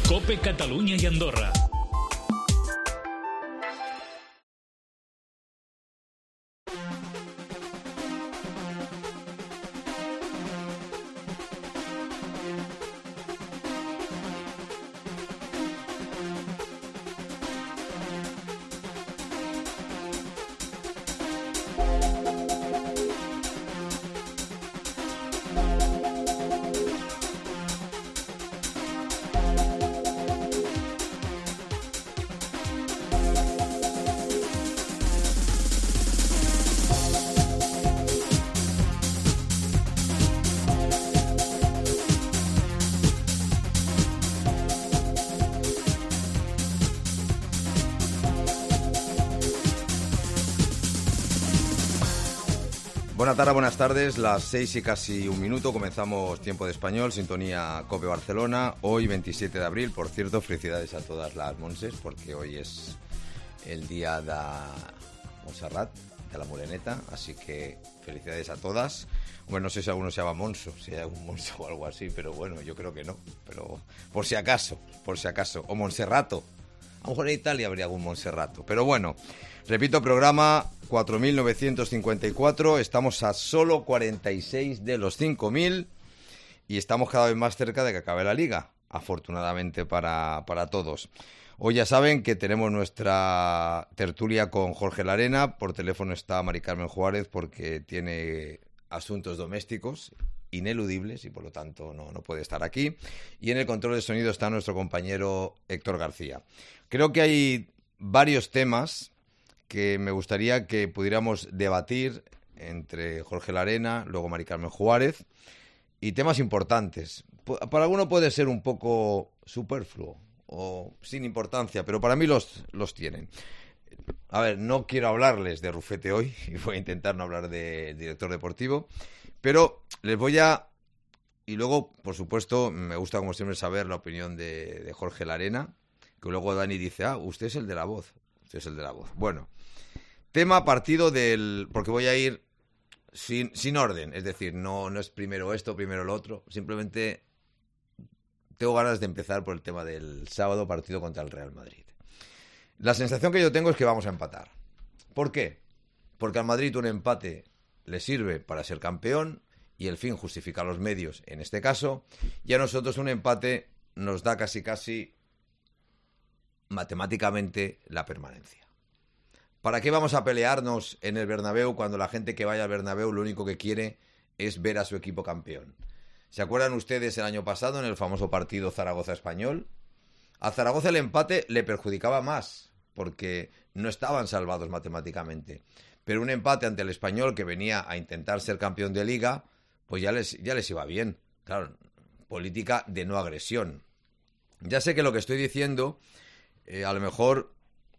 COPE Catalunya i Andorra. Buenas tardes, las 6 y casi un minuto, comenzamos Tiempo de Español, sintonía COPE Barcelona, hoy 27 de abril, por cierto, felicidades a todas las Monses, porque hoy es el día de Montserrat, de la Moreneta, así que felicidades a todas. Bueno, no sé si alguno se llama Monso, si hay algún Monso o algo así, pero bueno, yo creo que no, pero por si acaso, o Monserrato. A lo mejor en Italia habría algún Monserrato, pero bueno, repito, programa 4.954, estamos a solo 46 de los 5.000 y estamos cada vez más cerca de que acabe la Liga, afortunadamente para todos. Hoy ya saben que tenemos nuestra tertulia con Jorge Larena, por teléfono está Mari Carmen Juárez porque tiene asuntos domésticos ineludibles y por lo tanto no puede estar aquí. Y en el control de sonido está nuestro compañero Héctor García. Creo que hay varios temas que me gustaría que pudiéramos debatir entre Jorge Larena, luego Mari Carmen Juárez, y temas importantes. Para alguno puede ser un poco superfluo o sin importancia, pero para mí los tienen. A ver, no quiero hablarles de Rufete hoy, y voy a intentar no hablar de director deportivo, pero les voy a... Y luego, por supuesto, me gusta como siempre saber la opinión de Jorge Larena, que luego Dani dice, usted es el de la voz. Usted es el de la voz. Bueno, tema partido del... Porque voy a ir sin orden, es decir, no es primero esto, primero lo otro, simplemente tengo ganas de empezar por el tema del sábado, partido contra el Real Madrid. La sensación que yo tengo es que vamos a empatar. ¿Por qué? Porque al Madrid un empate le sirve para ser campeón y el fin justifica los medios en este caso, y a nosotros un empate nos da casi matemáticamente la permanencia. ¿Para qué vamos a pelearnos en el Bernabéu cuando la gente que vaya al Bernabéu lo único que quiere es ver a su equipo campeón? ¿Se acuerdan ustedes el año pasado en el famoso partido Zaragoza-Español? A Zaragoza el empate le perjudicaba más porque no estaban salvados matemáticamente. Pero un empate ante el Español que venía a intentar ser campeón de Liga, pues ya les iba bien. Claro, política de no agresión. Ya sé que lo que estoy diciendo a lo mejor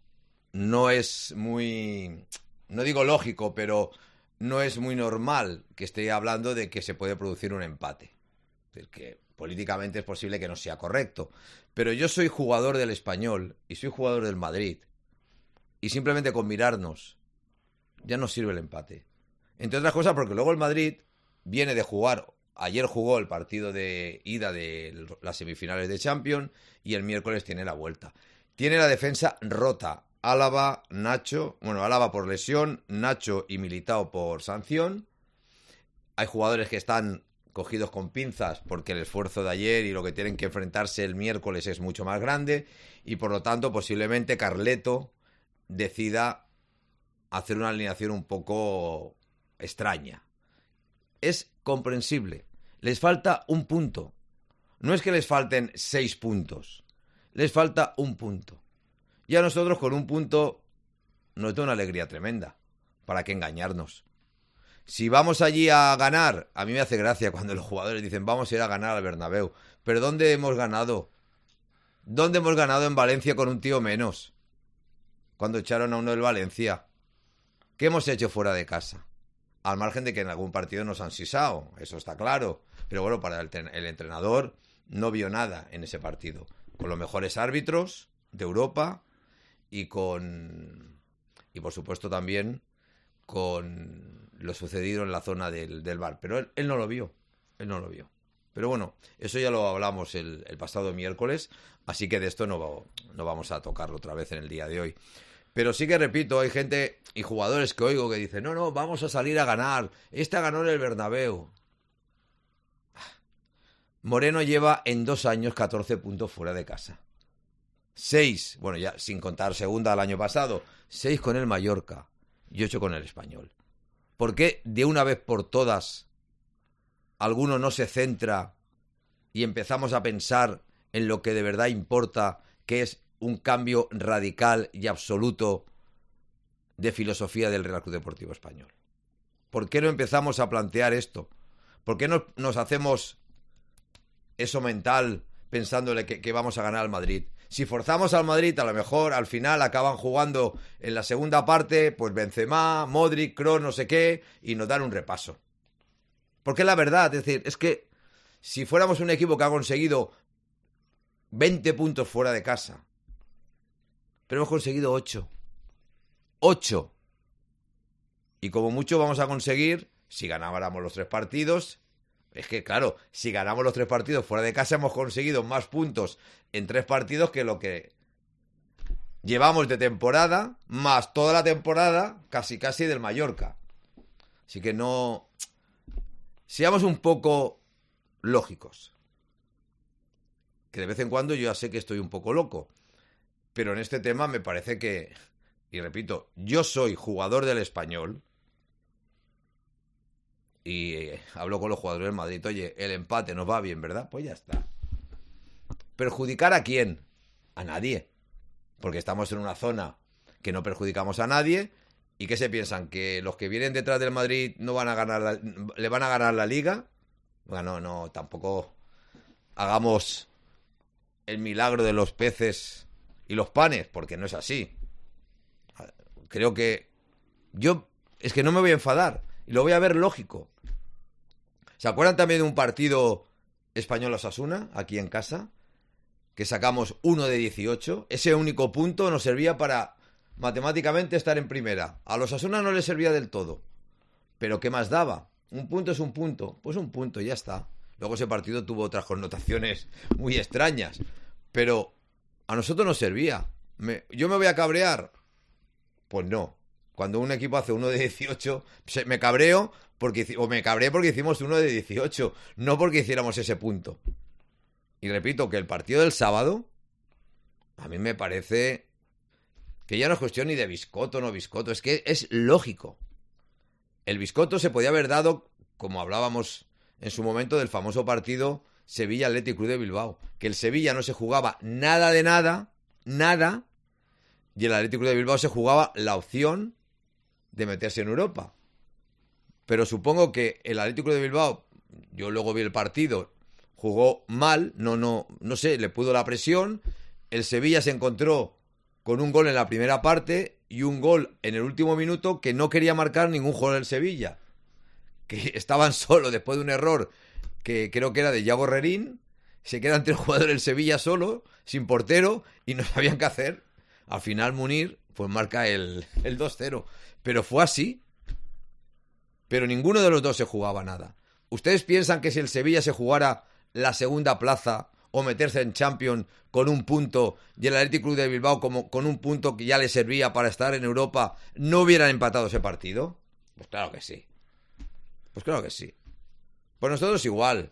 no es muy, no digo lógico, pero no es muy normal que esté hablando de que se puede producir un empate. Es que políticamente es posible que no sea correcto. Pero yo soy jugador del Español y soy jugador del Madrid. Y simplemente con mirarnos ya no sirve el empate. Entre otras cosas porque luego el Madrid viene de jugar. Ayer jugó el partido de ida de las semifinales de Champions y el miércoles tiene la vuelta. Tiene la defensa rota. Álava, Nacho, Álava por lesión, Nacho y Militao por sanción. Hay jugadores que están cogidos con pinzas porque el esfuerzo de ayer y lo que tienen que enfrentarse el miércoles es mucho más grande y por lo tanto posiblemente Carleto decida hacer una alineación un poco extraña. Es comprensible. Les falta un punto. No es que les falten 6 puntos. Les falta un punto. Y a nosotros con un punto nos da una alegría tremenda. ¿Para qué engañarnos? Si vamos allí a ganar, a mí me hace gracia cuando los jugadores dicen vamos a ir a ganar al Bernabéu. ¿Pero dónde hemos ganado? ¿Dónde hemos ganado en Valencia con un tío menos? Cuando echaron a uno del Valencia. ¿Qué hemos hecho fuera de casa? Al margen de que en algún partido nos han sisado, eso está claro. Pero bueno, para el entrenador no vio nada en ese partido. Con los mejores árbitros de Europa y por supuesto también con lo sucedido en la zona del bar. Pero él no lo vio. Pero Pero bueno, eso ya lo hablamos el pasado miércoles, así que de esto no vamos a tocarlo otra vez en el día de hoy. Pero sí que repito, hay gente y jugadores que oigo que dicen, no, vamos a salir a ganar. Ganó en el Bernabéu. Moreno lleva en 2 años 14 puntos fuera de casa. 6, bueno, ya sin contar segunda al año pasado, 6 con el Mallorca y 8 con el Español. ¿Por qué de una vez por todas alguno no se centra y empezamos a pensar en lo que de verdad importa, que es un cambio radical y absoluto de filosofía del Real Club Deportivo Español? ¿Por qué no empezamos a plantear esto? ¿Por qué no nos hacemos eso mental pensándole que vamos a ganar al Madrid? Si forzamos al Madrid, a lo mejor al final acaban jugando en la segunda parte, pues Benzema, Modric, Kroos, no sé qué, y nos dan un repaso. Porque la verdad, es decir, es que si fuéramos un equipo que ha conseguido 20 puntos fuera de casa, pero hemos conseguido 8. 8. Y como mucho vamos a conseguir, si ganáramos los 3 partidos, es que claro, si ganamos los 3 partidos fuera de casa hemos conseguido más puntos en 3 partidos que lo que llevamos de temporada, más toda la temporada casi del Mallorca. Así que no... Seamos un poco lógicos. Que de vez en cuando yo ya sé que estoy un poco loco. Pero en este tema me parece que, y repito, yo soy jugador del Español y hablo con los jugadores del Madrid. Oye, el empate nos va bien, ¿verdad? Pues ya está. ¿Perjudicar a quién? A nadie. Porque estamos en una zona que no perjudicamos a nadie. ¿Y qué se piensan? ¿Que los que vienen detrás del Madrid no van a ganar le van a ganar la Liga? Bueno, no, tampoco hagamos el milagro de los peces y los panes, porque no es así. Creo que es que no me voy a enfadar y lo voy a ver lógico. ¿Se acuerdan también de un partido Español-Osasuna aquí en casa? Que sacamos 1 de 18. Ese único punto nos servía para matemáticamente estar en primera. A los Osasuna no les servía del todo. Pero ¿qué más daba? Un punto es un punto. Pues un punto, ya está. Luego ese partido tuvo otras connotaciones muy extrañas. Pero a nosotros nos servía. ¿Yo me voy a cabrear? Pues no. Cuando un equipo hace 1 de 18, me cabreo me cabré porque hicimos 1 de 18, no porque hiciéramos ese punto. Y repito que el partido del sábado, a mí me parece que ya no es cuestión ni de biscoto o no biscoto, es que es lógico. El biscoto se podía haber dado, como hablábamos en su momento, del famoso partido Sevilla-Athletic Club de Bilbao, que el Sevilla no se jugaba nada de nada, y el Athletic Club de Bilbao se jugaba la opción de meterse en Europa. Pero supongo que el Athletic Club de Bilbao, yo luego vi el partido, jugó mal, no sé, le pudo la presión. El Sevilla se encontró con un gol en la primera parte y un gol en el último minuto que no quería marcar ningún jugador del Sevilla. Que estaban solos después de un error que creo que era de Yago Rerín. Se quedan 3 jugadores del Sevilla solo, sin portero, y no sabían qué hacer. Al final Munir pues marca el 2-0. Pero fue así. Pero ninguno de los dos se jugaba nada. ¿Ustedes piensan que si el Sevilla se jugara la segunda plaza o meterse en Champions con un punto y el Athletic Club de Bilbao con un punto que ya le servía para estar en Europa, no hubieran empatado ese partido? Pues claro que sí. Pues claro que sí. Pues nosotros igual.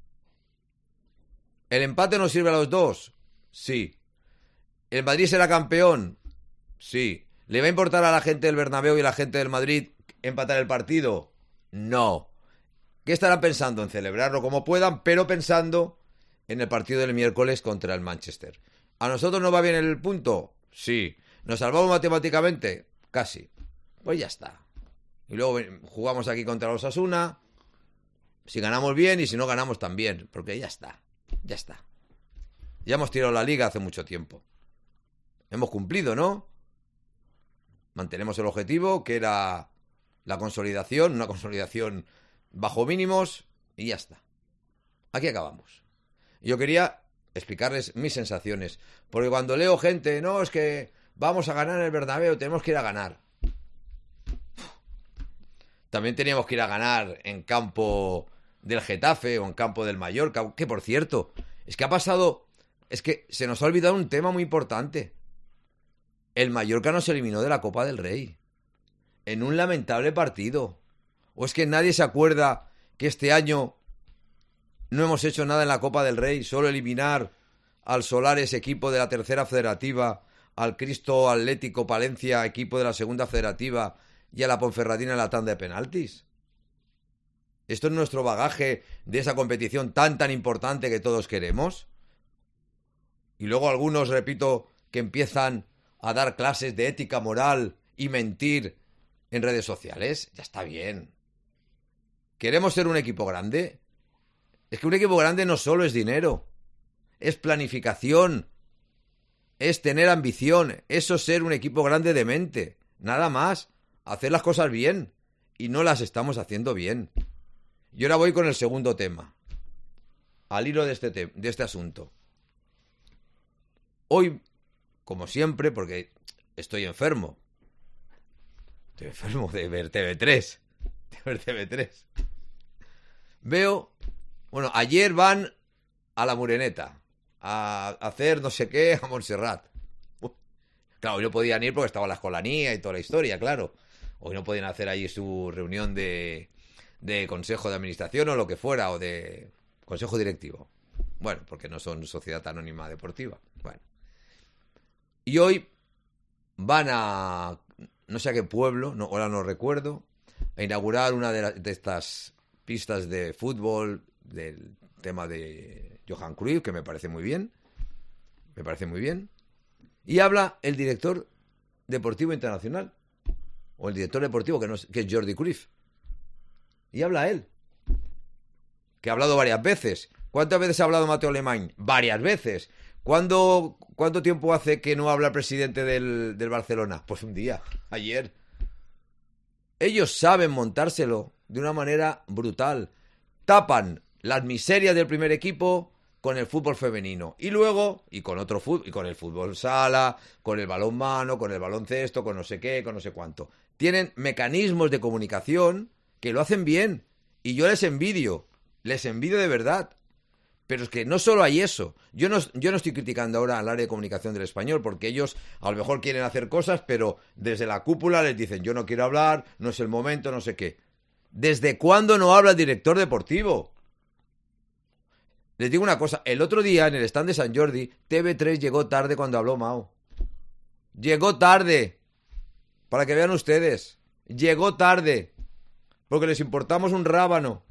¿El empate nos sirve a los dos? Sí. ¿El Madrid será campeón? Sí. ¿Le va a importar a la gente del Bernabéu y a la gente del Madrid empatar el partido? No. ¿Qué estarán pensando? En celebrarlo como puedan, pero pensando en el partido del miércoles contra el Manchester. ¿A nosotros nos va bien el punto? Sí. ¿Nos salvamos matemáticamente? Casi. Pues ya está. Y luego jugamos aquí contra los Osasuna. Si ganamos bien y si no ganamos también. Porque ya está. Ya está. Ya hemos tirado la liga hace mucho tiempo. Hemos cumplido, ¿no? Mantenemos el objetivo, que era la consolidación, una consolidación bajo mínimos, y ya está. Aquí acabamos. Yo quería explicarles mis sensaciones, porque cuando leo gente, no, es que vamos a ganar en el Bernabéu, tenemos que ir a ganar. También teníamos que ir a ganar en campo del Getafe o en campo del Mallorca, que por cierto, es que ha pasado, es que se nos ha olvidado un tema muy importante. El Mallorca nos eliminó de la Copa del Rey en un lamentable partido. ¿O es que nadie se acuerda que este año no hemos hecho nada en la Copa del Rey, solo eliminar al Solares, equipo de la tercera federativa, al Cristo Atlético Palencia, equipo de la segunda federativa, y a la Ponferradina en la tanda de penaltis? ¿Esto es nuestro bagaje de esa competición tan importante que todos queremos? Y luego algunos, repito, que empiezan a dar clases de ética moral y mentir en redes sociales. Ya está bien. ¿Queremos ser un equipo grande? Es que un equipo grande no solo es dinero, es planificación, es tener ambición, eso es ser un equipo grande de mente, nada más, hacer las cosas bien, y no las estamos haciendo bien. Y ahora voy con el segundo tema, al hilo de este asunto. Hoy, como siempre, porque estoy enfermo de ver TV3, veo, bueno, ayer van a la Moreneta a hacer no sé qué a Montserrat. Claro, hoy no podían ir porque estaba la escolanía y toda la historia, claro. Hoy no podían hacer allí su reunión de consejo de administración o lo que fuera, o de consejo directivo. Bueno, porque no son sociedad anónima deportiva. Bueno. Y hoy van a, no sé a qué pueblo, no, ahora no recuerdo, a inaugurar una de estas pistas de fútbol del tema de Johan Cruyff, que me parece muy bien. Y habla el director deportivo internacional, o el director deportivo, que es Jordi Cruyff. Y habla él, que ha hablado varias veces. ¿Cuántas veces ha hablado Mateo Alemany? Varias veces. ¿Cuánto tiempo hace que no habla el presidente del Barcelona? Pues un día, ayer. Ellos saben montárselo de una manera brutal. Tapan las miserias del primer equipo con el fútbol femenino. Y luego, y con otro fútbol, y con el fútbol sala, con el balonmano, con el baloncesto, con no sé qué, con no sé cuánto. Tienen mecanismos de comunicación que lo hacen bien. Y yo les envidio de verdad. Pero es que no solo hay eso. Yo no estoy criticando ahora al área de comunicación del Español, porque ellos a lo mejor quieren hacer cosas, pero desde la cúpula les dicen, yo no quiero hablar, no es el momento, no sé qué. ¿Desde cuándo no habla el director deportivo? Les digo una cosa, el otro día en el stand de Sant Jordi, TV3 llegó tarde cuando habló Mao. Llegó tarde. Para que vean ustedes. Llegó tarde. Porque les importamos un rábano.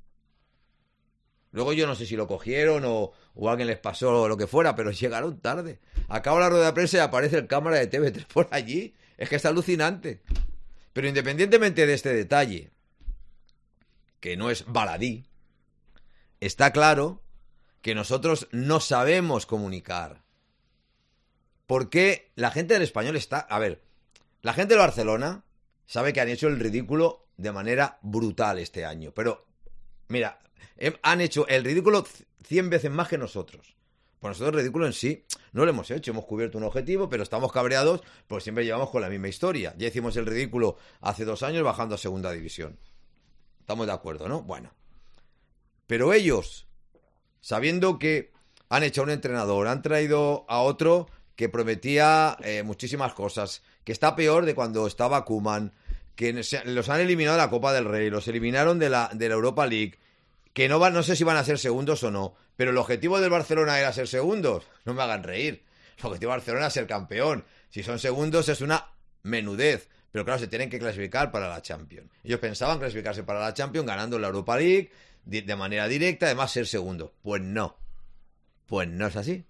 Luego yo no sé si lo cogieron o alguien les pasó lo que fuera, pero llegaron tarde. Acaba la rueda de prensa y aparece el cámara de TV3 por allí. Es que es alucinante. Pero independientemente de este detalle, que no es baladí, está claro que nosotros no sabemos comunicar. Porque la gente del Español está... A ver, la gente del Barcelona sabe que han hecho el ridículo de manera brutal este año. Pero, mira... han hecho el ridículo 100 veces más que nosotros. Pues nosotros el ridículo en sí no lo hemos hecho. Hemos cubierto un objetivo, pero estamos cabreados porque siempre llevamos con la misma historia. Ya hicimos el ridículo hace 2 años bajando a segunda división. Estamos de acuerdo, ¿no? Bueno. Pero ellos, sabiendo que han hecho a un entrenador, han traído a otro que prometía muchísimas cosas, que está peor de cuando estaba Koeman, que los han eliminado de la Copa del Rey, los eliminaron de la Europa League, que no sé si van a ser segundos o no, pero el objetivo del Barcelona era ser segundos. No me hagan reír. El objetivo del Barcelona es ser campeón. Si son segundos es una menudez. Pero claro, se tienen que clasificar para la Champions. Ellos pensaban clasificarse para la Champions ganando la Europa League de manera directa, además ser segundos. Pues no. Pues no es así.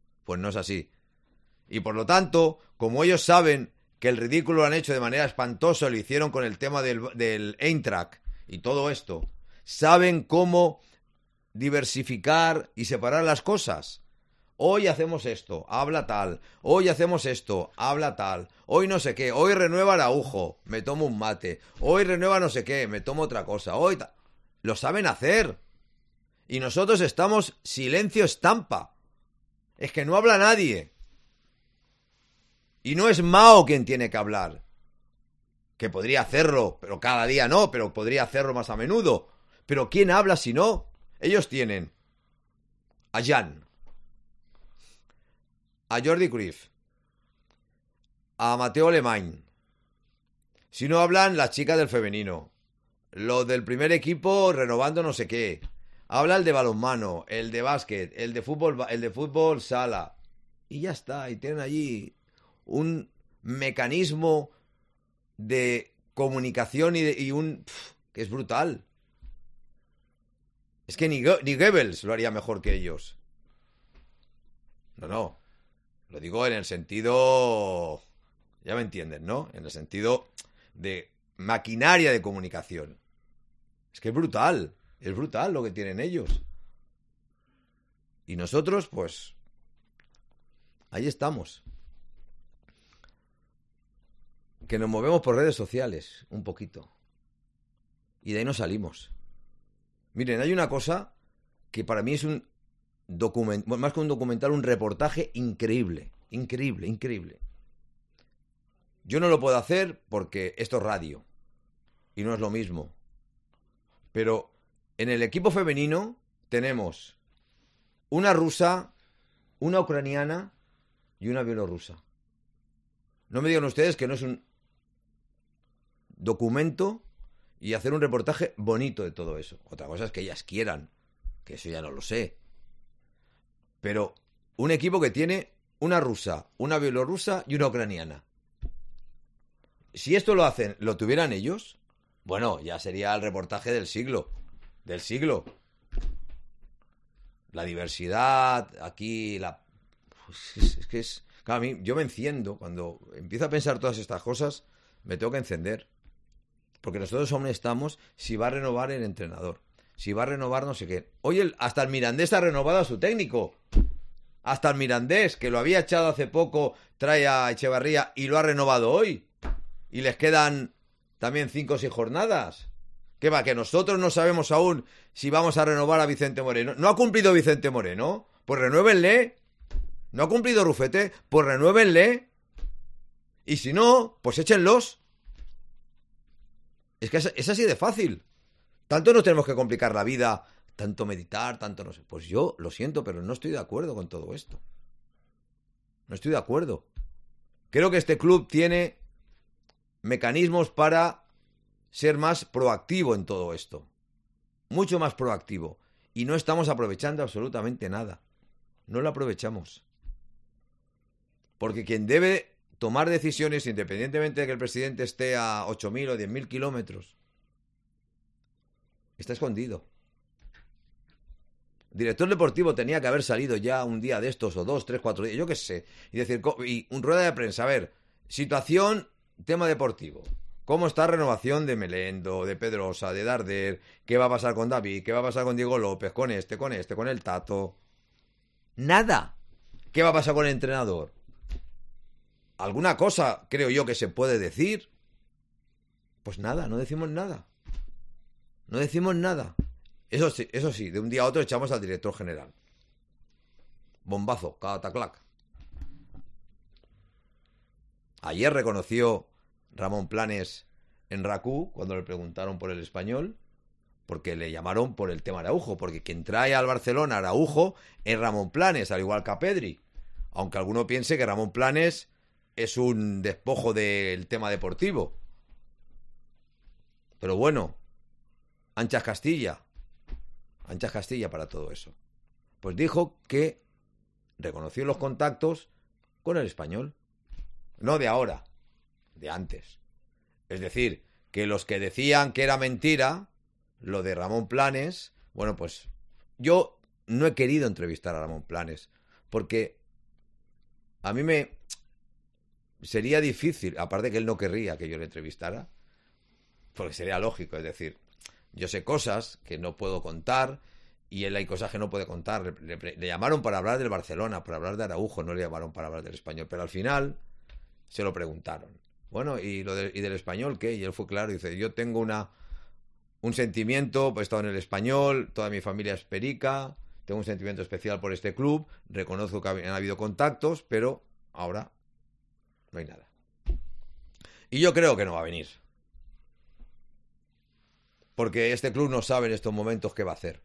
Y por lo tanto, como ellos saben que el ridículo lo han hecho de manera espantosa, lo hicieron con el tema del Eintracht y todo esto, saben cómo diversificar y separar las cosas. Hoy hacemos esto, habla tal. Hoy hacemos esto, habla tal. Hoy no sé qué. Hoy renueva Araujo, me tomo un mate. Hoy renueva no sé qué, me tomo otra cosa. Lo saben hacer. Y nosotros estamos silencio estampa. Es que no habla nadie. Y no es Mao quien tiene que hablar. Que podría hacerlo, pero cada día no, pero podría hacerlo más a menudo. Pero ¿quién habla si no? Ellos tienen a Jan, a Jordi Cruyff, a Mateo Alemany. Si no hablan las chicas del femenino, los del primer equipo renovando no sé qué. Habla el de balonmano, el de básquet, el de fútbol sala. Y ya está, y tienen allí un mecanismo de comunicación que es brutal. Es que ni Goebbels lo haría mejor que ellos. No. Lo digo en el sentido... Ya me entienden, ¿no? En el sentido de maquinaria de comunicación. Es que es brutal lo que tienen ellos. Y nosotros, pues... ahí estamos. Que nos movemos por redes sociales, un poquito. Y de ahí no salimos. Miren, hay una cosa que para mí es un documental, más que un documental, un reportaje increíble. Increíble. Yo no lo puedo hacer porque esto es radio. Y no es lo mismo. Pero en el equipo femenino tenemos una rusa, una ucraniana y una bielorrusa. No me digan ustedes que no es un documento y hacer un reportaje bonito de todo eso. Otra cosa es que ellas quieran, que eso ya no lo sé. Pero un equipo que tiene una rusa, una bielorrusa y una ucraniana. Si esto lo tuvieran ellos, bueno, ya sería el reportaje del siglo. La diversidad, aquí, es que es... Claro, a mí, yo me enciendo, cuando empiezo a pensar todas estas cosas, me tengo que encender. Porque nosotros aún estamos si va a renovar el entrenador, si va a renovar no sé qué. Oye, hasta el Mirandés ha renovado a su técnico. Hasta el Mirandés, que lo había echado hace poco, trae a Echevarría y lo ha renovado hoy. Y les quedan también 5 o 6 jornadas. ¿Qué va? Que nosotros no sabemos aún si vamos a renovar a Vicente Moreno. ¿No ha cumplido Vicente Moreno? Pues renuévenle. ¿No ha cumplido Rufete? Pues renuévenle. Y si no, pues échenlos. Es que es así de fácil. Tanto nos tenemos que complicar la vida, tanto meditar, tanto no sé. Pues yo lo siento, pero no estoy de acuerdo con todo esto. No estoy de acuerdo. Creo que este club tiene mecanismos para ser más proactivo en todo esto. Mucho más proactivo. Y no estamos aprovechando absolutamente nada. No lo aprovechamos. Porque quien debe tomar decisiones, independientemente de que el presidente esté a 8.000 o 10.000 kilómetros, está escondido. El director deportivo tenía que haber salido ya un día de estos, o 2, 3, 4 días, yo qué sé, y decir, y un rueda de prensa, a ver, situación, tema deportivo. ¿Cómo está renovación de Melendo, de Pedrosa, de Darder? ¿Qué va a pasar con David? ¿Qué va a pasar con Diego López? Con el Tato. Nada. ¿Qué va a pasar con el entrenador? ¿Alguna cosa creo yo que se puede decir? Pues nada, no decimos nada. No decimos nada. Eso sí, de un día a otro echamos al director general. Bombazo, cataclac. Ayer reconoció Ramón Planes en RACU cuando le preguntaron por el Español, porque le llamaron por el tema Araujo, porque quien trae al Barcelona a Araujo es Ramón Planes, al igual que a Pedri. Aunque alguno piense que Ramón Planes es un despojo del tema deportivo. Pero bueno, anchas Castilla para todo eso. Pues dijo que reconoció los contactos con el Español. No de ahora, de antes. Es decir, que los que decían que era mentira, lo de Ramón Planes, bueno, pues yo no he querido entrevistar a Ramón Planes, porque a mí me sería difícil, aparte que él no querría que yo le entrevistara, porque sería lógico, es decir, yo sé cosas que no puedo contar y él hay cosas que no puede contar. Le llamaron para hablar del Barcelona, para hablar de Araujo, no le llamaron para hablar del Español, pero al final se lo preguntaron. Bueno, ¿y del Español qué? Y él fue claro, dice, yo tengo un sentimiento, pues he estado en el Español, toda mi familia es perica, tengo un sentimiento especial por este club, reconozco que han habido contactos, pero ahora no hay nada. Y yo creo que no va a venir. porque este club no sabe en estos momentos qué va a hacer.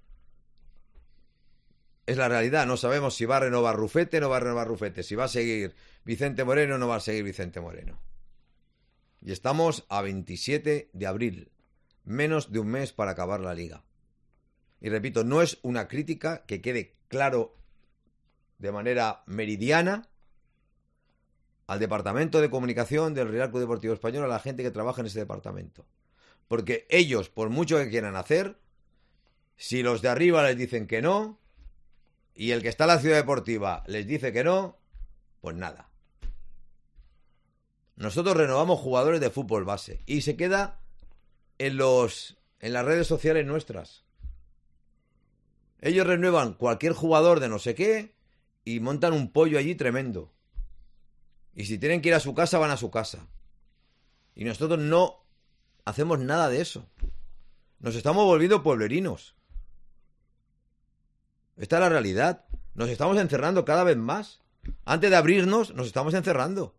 Es la realidad, no sabemos si va a renovar Rufete, no va a renovar Rufete, si va a seguir Vicente Moreno, no va a seguir Vicente Moreno. Y estamos a 27 de abril, menos de un mes para acabar la liga. Y repito, no es una crítica, que quede claro de manera meridiana, al departamento de comunicación del Real Club Deportivo Español, a la gente que trabaja en ese departamento. Porque ellos, por mucho que quieran hacer, si los de arriba les dicen que no, y el que está en la ciudad deportiva les dice que no, pues nada. Nosotros renovamos jugadores de fútbol base y se queda en las redes sociales nuestras. Ellos renuevan cualquier jugador de no sé qué y montan un pollo allí tremendo. Y si tienen que ir a su casa, van a su casa. Y nosotros no hacemos nada de eso. Nos estamos volviendo pueblerinos. Esta es la realidad. Nos estamos encerrando cada vez más. Antes de abrirnos, nos estamos encerrando.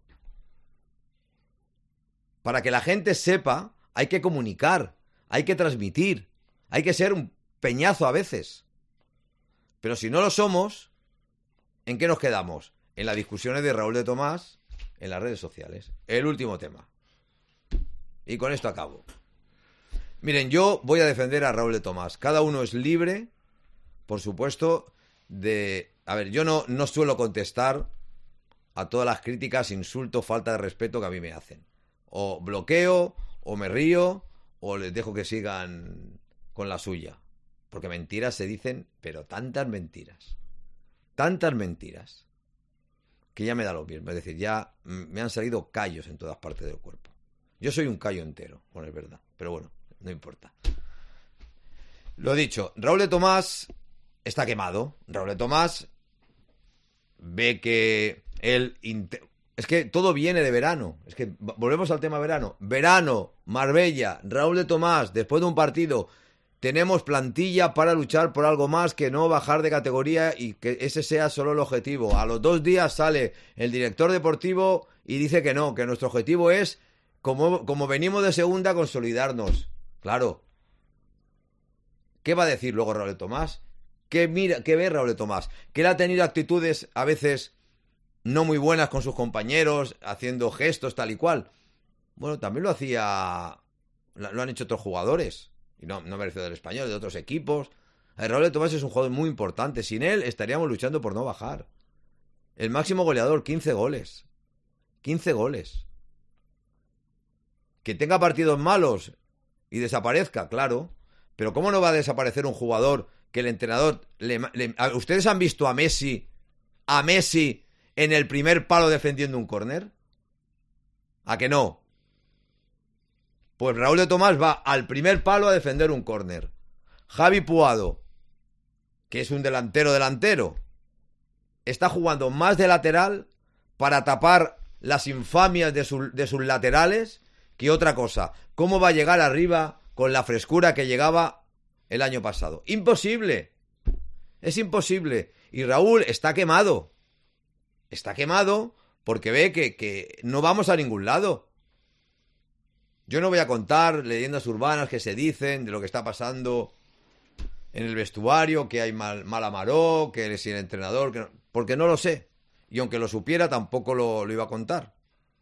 Para que la gente sepa, hay que comunicar, hay que transmitir, hay que ser un peñazo a veces. Pero si no lo somos, ¿en qué nos quedamos? En las discusiones de Raúl de Tomás en las redes sociales. El último tema. Y con esto acabo. Miren, yo voy a defender a Raúl de Tomás. Cada uno es libre, por supuesto, de... A ver, yo no suelo contestar a todas las críticas, insultos, falta de respeto que a mí me hacen. O bloqueo, o me río, o les dejo que sigan con la suya. Porque mentiras se dicen, pero tantas mentiras, que ya me da lo mismo. Es decir, ya me han salido callos en todas partes del cuerpo. Yo soy un callo entero, bueno, es verdad, pero bueno, no importa. Lo dicho, Raúl de Tomás está quemado. Raúl de Tomás ve que él... Es que todo viene de verano. Es que volvemos al tema verano. Verano, Marbella, Raúl de Tomás, después de un partido, tenemos plantilla para luchar por algo más que no bajar de categoría y que ese sea solo el objetivo. A los 2 días sale el director deportivo y dice que no, que nuestro objetivo es, como venimos de segunda, consolidarnos. Claro. ¿Qué va a decir luego Raúl de Tomás? ¿Qué ve Raúl de Tomás? Que él ha tenido actitudes a veces no muy buenas con sus compañeros, haciendo gestos tal y cual. Bueno, también lo han hecho otros jugadores. Y no me refiero del Español, de otros equipos. Raúl de Tomás es un jugador muy importante. Sin él estaríamos luchando por no bajar. El máximo goleador, 15 goles. 15 goles. Que tenga partidos malos y desaparezca, claro. Pero ¿cómo no va a desaparecer un jugador que el entrenador... ¿Ustedes han visto a Messi en el primer palo defendiendo un córner? ¿A que no? Pues Raúl de Tomás va al primer palo a defender un córner. Javi Puado, que es un delantero, está jugando más de lateral para tapar las infamias de sus laterales que otra cosa. ¿Cómo va a llegar arriba con la frescura que llegaba el año pasado? ¡Imposible! Es imposible. Y Raúl está quemado. Está quemado porque ve que no vamos a ningún lado. Yo no voy a contar leyendas urbanas que se dicen de lo que está pasando en el vestuario, que hay mal amaró, que es el entrenador, porque no lo sé. Y aunque lo supiera, tampoco lo iba a contar.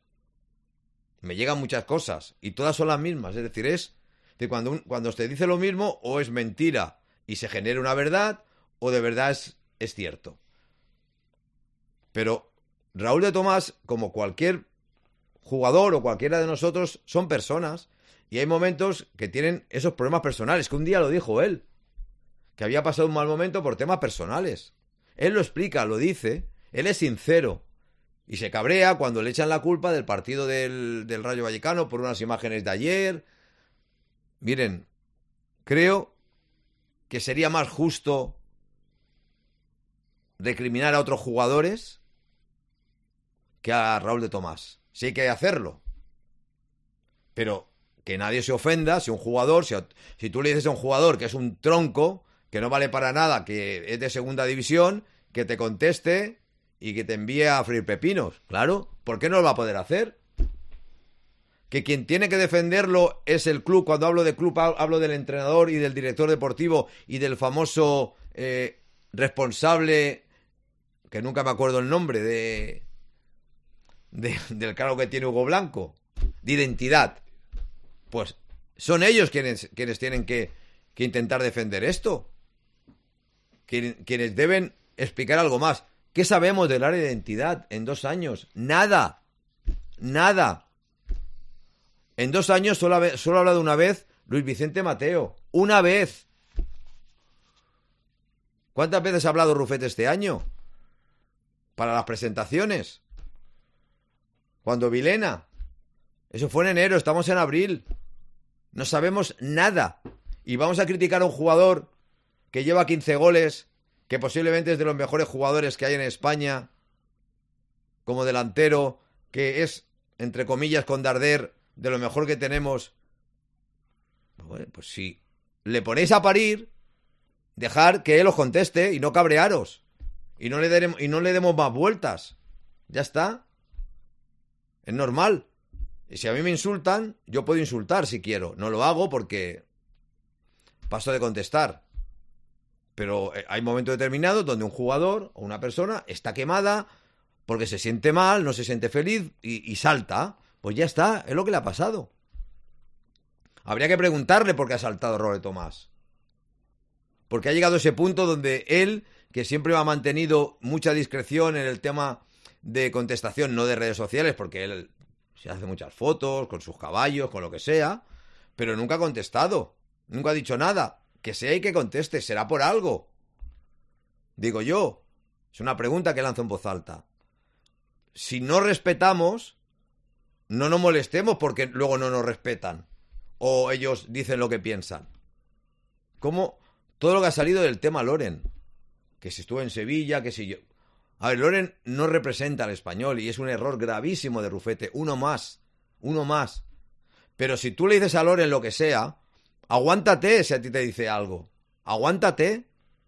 Me llegan muchas cosas y todas son las mismas. Es decir, es que cuando se dice lo mismo, o es mentira y se genera una verdad, o de verdad es cierto. Pero Raúl de Tomás, como cualquier jugador o cualquiera de nosotros, son personas y hay momentos que tienen esos problemas personales, que un día lo dijo él, que había pasado un mal momento por temas personales. Él lo explica, lo dice, él es sincero y se cabrea cuando le echan la culpa del partido del Rayo Vallecano por unas imágenes de ayer. Miren, creo que sería más justo recriminar a otros jugadores que a Raúl de Tomás. Sí hay que hacerlo, pero que nadie se ofenda si un jugador, si tú le dices a un jugador que es un tronco, que no vale para nada, que es de segunda división, que te conteste y que te envíe a freír pepinos. Claro, ¿por qué no lo va a poder hacer? que quien tiene que defenderlo es el club. Cuando hablo de club hablo del entrenador y del director deportivo y del famoso responsable, que nunca me acuerdo el nombre, del cargo que tiene Hugo Blanco, de identidad. Pues son ellos quienes tienen que intentar defender esto. Quienes deben explicar algo más. ¿Qué sabemos del área de identidad en 2 años? Nada. Nada. En 2 años solo ha hablado una vez Luis Vicente Mateo. Una vez. ¿Cuántas veces ha hablado Rufete este año? Para las presentaciones. Cuando Vilena. Eso fue en enero, estamos en abril. No sabemos nada. Y vamos a criticar a un jugador que lleva 15 goles, que posiblemente es de los mejores jugadores que hay en España, como delantero, que es, entre comillas, con Darder, de lo mejor que tenemos. Bueno, pues si le ponéis a parir, dejar que él os conteste y no cabrearos. Y no le demos más vueltas. Ya está. Es normal. Y si a mí me insultan, yo puedo insultar si quiero. No lo hago porque paso de contestar. Pero hay momentos determinados donde un jugador o una persona está quemada porque se siente mal, no se siente feliz y salta. Pues ya está, es lo que le ha pasado. Habría que preguntarle por qué ha saltado Roble Tomás. Porque ha llegado a ese punto donde él, que siempre ha mantenido mucha discreción en el tema de contestación, no de redes sociales, porque él se hace muchas fotos con sus caballos, con lo que sea, pero nunca ha contestado, nunca ha dicho nada. Que sea y que conteste, será por algo. Digo yo, es una pregunta que lanzo en voz alta. Si no respetamos, no nos molestemos porque luego no nos respetan. O ellos dicen lo que piensan. Como todo lo que ha salido del tema Loren. Que si estuvo en Sevilla, que si yo... A ver, Loren no representa al Español y es un error gravísimo de Rufete. Uno más. Pero si tú le dices a Loren lo que sea, aguántate si a ti te dice algo. Aguántate.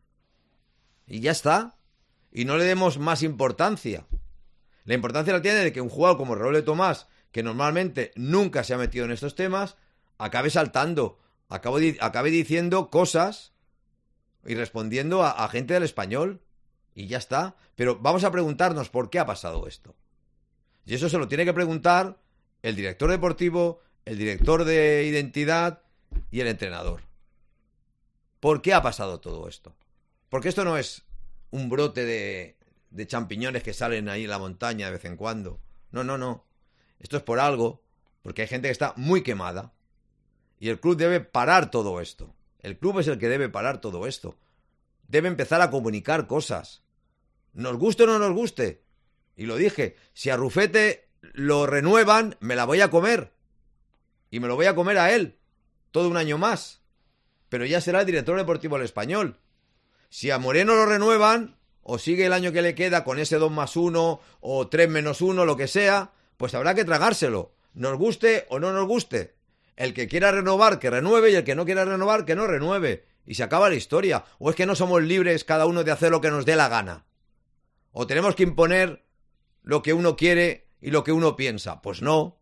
Y ya está. Y no le demos más importancia. La importancia la tiene de que un jugador como Roble Tomás, que normalmente nunca se ha metido en estos temas, acabe saltando, acabe diciendo cosas y respondiendo a gente del Español. Y ya está. Pero vamos a preguntarnos por qué ha pasado esto. Y eso se lo tiene que preguntar el director deportivo, el director de identidad y el entrenador. ¿Por qué ha pasado todo esto? Porque esto no es un brote de champiñones que salen ahí en la montaña de vez en cuando. No. Esto es por algo, porque hay gente que está muy quemada. Y el club debe parar todo esto. El club es el que debe parar todo esto. Debe empezar a comunicar cosas. Nos guste o no nos guste. Y lo dije, si a Rufete lo renuevan, me la voy a comer. Y me lo voy a comer a él. Todo un año más. Pero ya será el director deportivo del Español. Si a Moreno lo renuevan, o sigue el año que le queda con ese 2+1 o 3-1, lo que sea, pues habrá que tragárselo. Nos guste o no nos guste. El que quiera renovar, que renueve, y el que no quiera renovar, que no renueve. Y se acaba la historia. ¿O es que no somos libres cada uno de hacer lo que nos dé la gana? ¿O tenemos que imponer lo que uno quiere y lo que uno piensa? Pues no.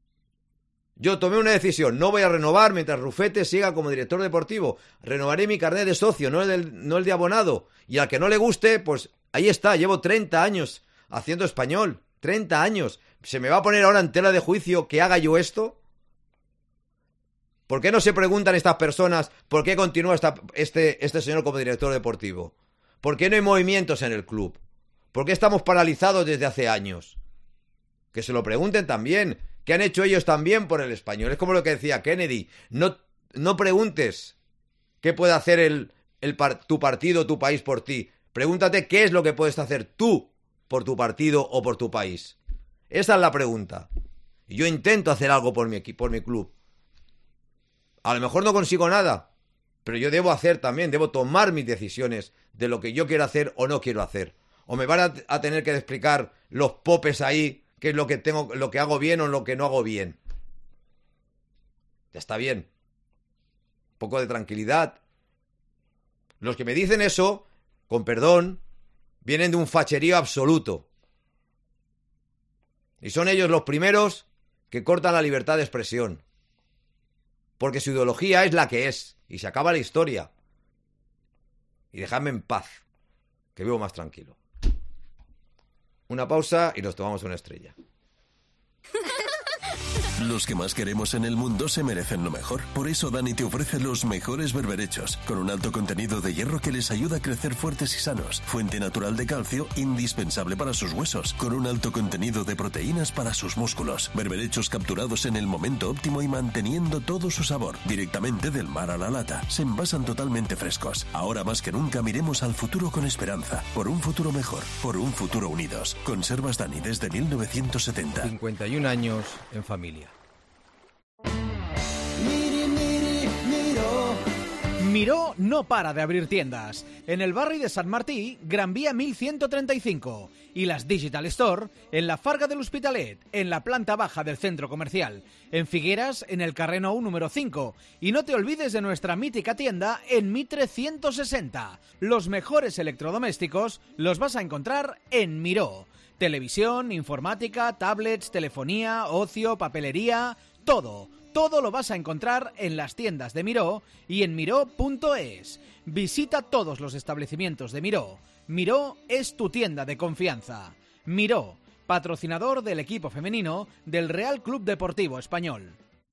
Yo tomé una decisión, no voy a renovar mientras Rufete siga como director deportivo. Renovaré mi carnet de socio, no el de abonado. Y al que no le guste, pues ahí está, llevo 30 años haciendo Español. 30 años. ¿Se me va a poner ahora en tela de juicio que haga yo esto? ¿Por qué no se preguntan estas personas por qué continúa este señor como director deportivo? ¿Por qué no hay movimientos en el club? ¿Por qué estamos paralizados desde hace años? Que se lo pregunten también. ¿Qué han hecho ellos también por el Español? Es como lo que decía Kennedy. No preguntes qué puede hacer tu partido, tu país por ti. Pregúntate qué es lo que puedes hacer tú por tu partido o por tu país. Esa es la pregunta. Y yo intento hacer algo por mi club. A lo mejor no consigo nada, pero yo debo hacer también, debo tomar mis decisiones de lo que yo quiero hacer o no quiero hacer. O me van a tener que explicar los popes ahí qué es lo que hago bien o lo que no hago bien. Ya está bien. Un poco de tranquilidad. Los que me dicen eso, con perdón, vienen de un facherío absoluto. Y son ellos los primeros que cortan la libertad de expresión. Porque su ideología es la que es. Y se acaba la historia. Y dejadme en paz, que vivo más tranquilo. Una pausa y nos tomamos una estrella. Los que más queremos en el mundo se merecen lo mejor. Por eso Dani te ofrece los mejores berberechos, con un alto contenido de hierro que les ayuda a crecer fuertes y sanos. Fuente natural de calcio, indispensable para sus huesos, con un alto contenido de proteínas para sus músculos. Berberechos capturados en el momento óptimo y manteniendo todo su sabor. Directamente del mar a la lata. Se envasan totalmente frescos. Ahora más que nunca miremos al futuro con esperanza. Por un futuro mejor. Por un futuro unidos. Conservas Dani desde 1970. 51 años en familia. Miró no para de abrir tiendas. En el barri de Sant Martí, Gran Vía 1135. Y las Digital Store en la Farga de l'Hospitalet, en la planta baja del centro comercial. En Figueras, en el Carrer Nou número 5. Y no te olvides de nuestra mítica tienda en Mitre 160. Los mejores electrodomésticos los vas a encontrar en Miró. Televisión, informática, tablets, telefonía, ocio, papelería, todo. Todo lo vas a encontrar en las tiendas de Miró y en miró.es. Visita todos los establecimientos de Miró. Miró es tu tienda de confianza. Miró, patrocinador del equipo femenino del Real Club Deportivo Español.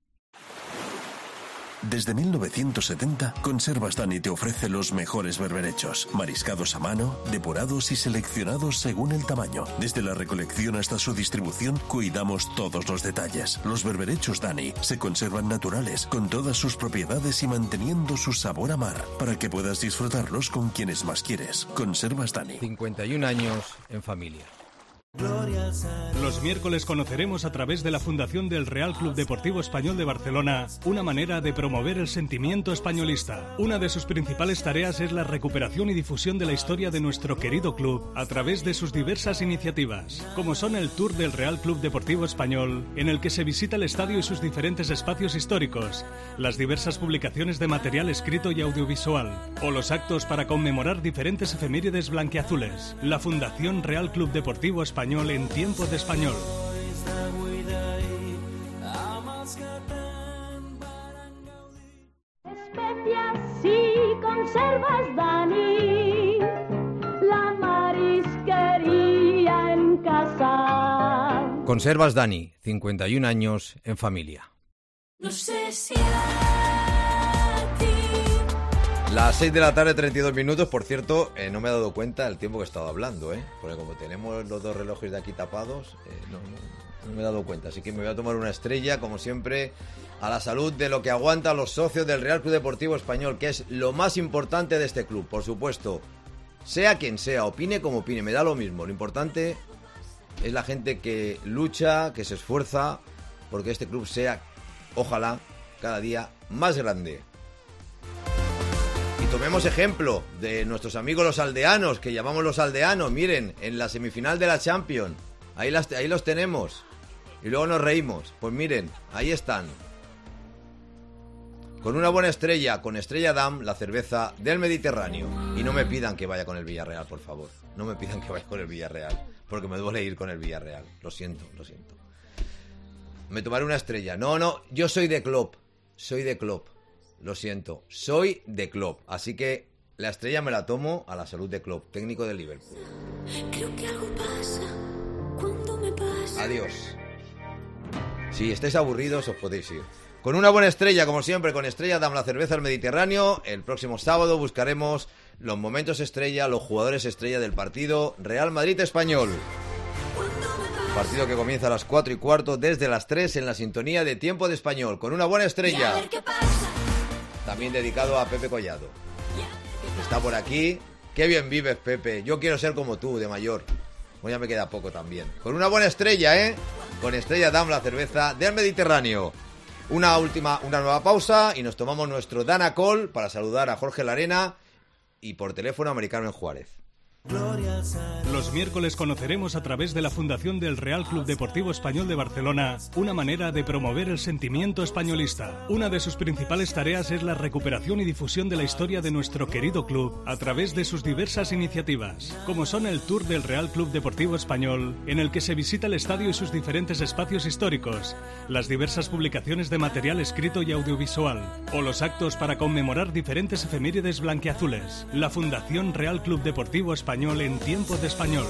Desde 1970, Conservas Dani te ofrece los mejores berberechos, mariscados a mano, depurados y seleccionados según el tamaño. Desde la recolección hasta su distribución, cuidamos todos los detalles. Los berberechos Dani se conservan naturales, con todas sus propiedades y manteniendo su sabor a mar, para que puedas disfrutarlos con quienes más quieres. Conservas Dani. 51 años en familia. Los miércoles conoceremos a través de la Fundación del Real Club Deportivo Español de Barcelona una manera de promover el sentimiento españolista. Una de sus principales tareas es la recuperación y difusión de la historia de nuestro querido club a través de sus diversas iniciativas, como son el Tour del Real Club Deportivo Español, en el que se visita el estadio y sus diferentes espacios históricos, las diversas publicaciones de material escrito y audiovisual, o los actos para conmemorar diferentes efemérides blanquiazules. La Fundación Real Club Deportivo Español en tiempo de español. Especias y conservas Dani, la marisquería en casa. Conservas Dani, 51 años en familia. No sé si a ti. Las 6 de la tarde, 32 minutos. Por cierto, no me he dado cuenta del tiempo que he estado hablando, porque como tenemos los dos relojes de aquí tapados, no me he dado cuenta. Así que me voy a tomar una estrella, como siempre, a la salud de lo que aguantan los socios del Real Club Deportivo Español, que es lo más importante de este club. Por supuesto, sea quien sea, opine como opine, me da lo mismo. Lo importante es la gente que lucha, que se esfuerza, porque este club sea, ojalá, cada día más grande. Y tomemos ejemplo de nuestros amigos los aldeanos, que llamamos los aldeanos. Miren, en la semifinal de la Champions, ahí los tenemos. Y luego nos reímos. Pues miren, ahí están. Con una buena estrella, con Estrella Damm, la cerveza del Mediterráneo. Y no me pidan que vaya con el Villarreal, por favor. No me pidan que vaya con el Villarreal, porque me duele ir con el Villarreal. Lo siento. Me tomaré una estrella. No, yo soy de Klopp. Lo siento, soy de Klopp. Así que la estrella me la tomo a la salud de Klopp, técnico del Liverpool. Creo que algo pasa cuando me pasa. Adiós. Si estáis aburridos, os podéis ir. Con una buena estrella, como siempre, con Estrella Damm, la cerveza del Mediterráneo. El próximo sábado buscaremos los momentos estrella, los jugadores estrella del partido Real Madrid-Español. Partido que comienza a las 4:15, desde las 3 en la sintonía de Tiempo de Español. Con una buena estrella. También dedicado a Pepe Collado. Está por aquí. Qué bien vives, Pepe. Yo quiero ser como tú, de mayor. Pues ya me queda poco también. Con una buena estrella, Con Estrella Damm, la cerveza del Mediterráneo. Una nueva pausa y nos tomamos nuestro Dana Call para saludar a Jorge Larena y por teléfono a Mari Carmen Juárez. Los miércoles conoceremos a través de la Fundación del Real Club Deportivo Español de Barcelona una manera de promover el sentimiento españolista. Una de sus principales tareas es la recuperación y difusión de la historia de nuestro querido club a través de sus diversas iniciativas, como son el Tour del Real Club Deportivo Español, en el que se visita el estadio y sus diferentes espacios históricos, las diversas publicaciones de material escrito y audiovisual, o los actos para conmemorar diferentes efemérides blanquiazules. La Fundación Real Club Deportivo Español en tiempo de español.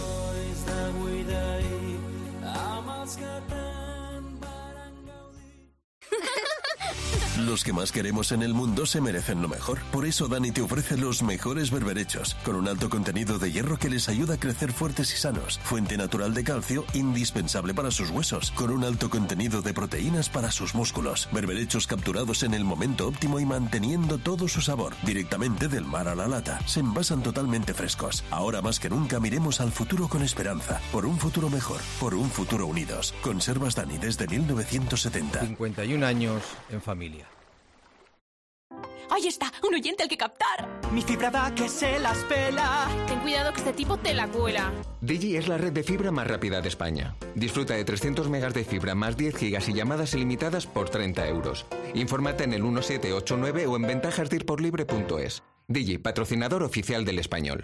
Los que más queremos en el mundo se merecen lo mejor. Por eso Dani te ofrece los mejores berberechos, con un alto contenido de hierro que les ayuda a crecer fuertes y sanos. Fuente natural de calcio, indispensable para sus huesos, con un alto contenido de proteínas para sus músculos. Berberechos capturados en el momento óptimo y manteniendo todo su sabor. Directamente del mar a la lata. Se envasan totalmente frescos. Ahora más que nunca miremos al futuro con esperanza. Por un futuro mejor. Por un futuro unidos. Conservas Dani desde 1970. 51 años en familia. ¡Ahí está! ¡Un oyente al que captar! Mi fibra da que se las pela. Ten cuidado que este tipo te la cuela. Digi es la red de fibra más rápida de España. Disfruta de 300 megas de fibra más 10 gigas y llamadas ilimitadas por 30 euros. Infórmate en el 1789 o en ventajasdirporlibre.es. Digi, patrocinador oficial del Español.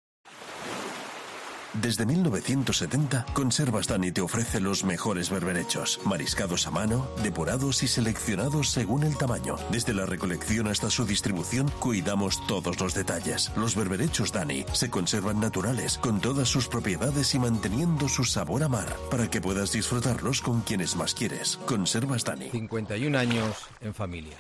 Desde 1970, Conservas Dani te ofrece los mejores berberechos, mariscados a mano, depurados y seleccionados según el tamaño. Desde la recolección hasta su distribución, cuidamos todos los detalles. Los berberechos Dani se conservan naturales, con todas sus propiedades y manteniendo su sabor a mar, para que puedas disfrutarlos con quienes más quieres. Conservas Dani. 51 años en familia.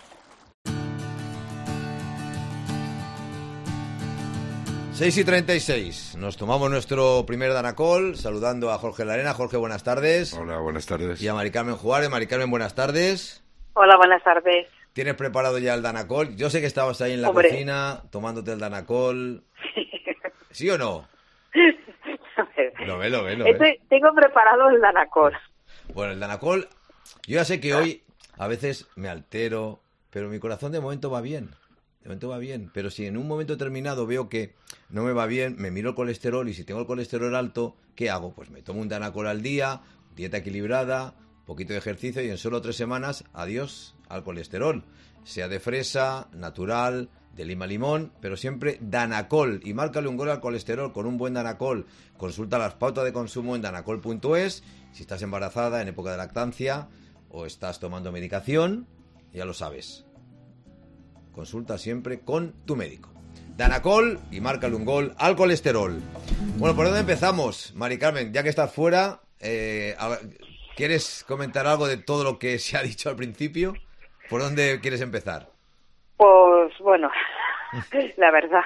6:36. Nos tomamos nuestro primer Danacol, saludando a Jorge Larena. Jorge, buenas tardes. Hola, buenas tardes. Y a Mari Carmen Juárez. Mari Carmen, buenas tardes. Hola, buenas tardes. ¿Tienes preparado ya el Danacol? Yo sé que estabas ahí en la cocina tomándote el Danacol. ¿Sí o no? Lo ve. Tengo preparado el Danacol. Bueno, el Danacol, yo ya sé que hoy a veces me altero, pero mi corazón de momento va bien. De momento va bien, pero si en un momento determinado veo que no me va bien, me miro el colesterol y si tengo el colesterol alto, ¿qué hago? Pues me tomo un Danacol al día, dieta equilibrada, poquito de ejercicio y en solo 3 semanas, adiós al colesterol. Sea de fresa, natural, de lima limón, pero siempre Danacol. Y márcale un gol al colesterol con un buen Danacol. Consulta las pautas de consumo en danacol.es. Si estás embarazada, en época de lactancia o estás tomando medicación, ya lo sabes. Consulta siempre con tu médico. Danacol y márcale un gol al colesterol. Bueno, ¿por dónde empezamos, Mari Carmen? Ya que estás fuera, ¿quieres comentar algo de todo lo que se ha dicho al principio? ¿Por dónde quieres empezar? Pues bueno, la verdad,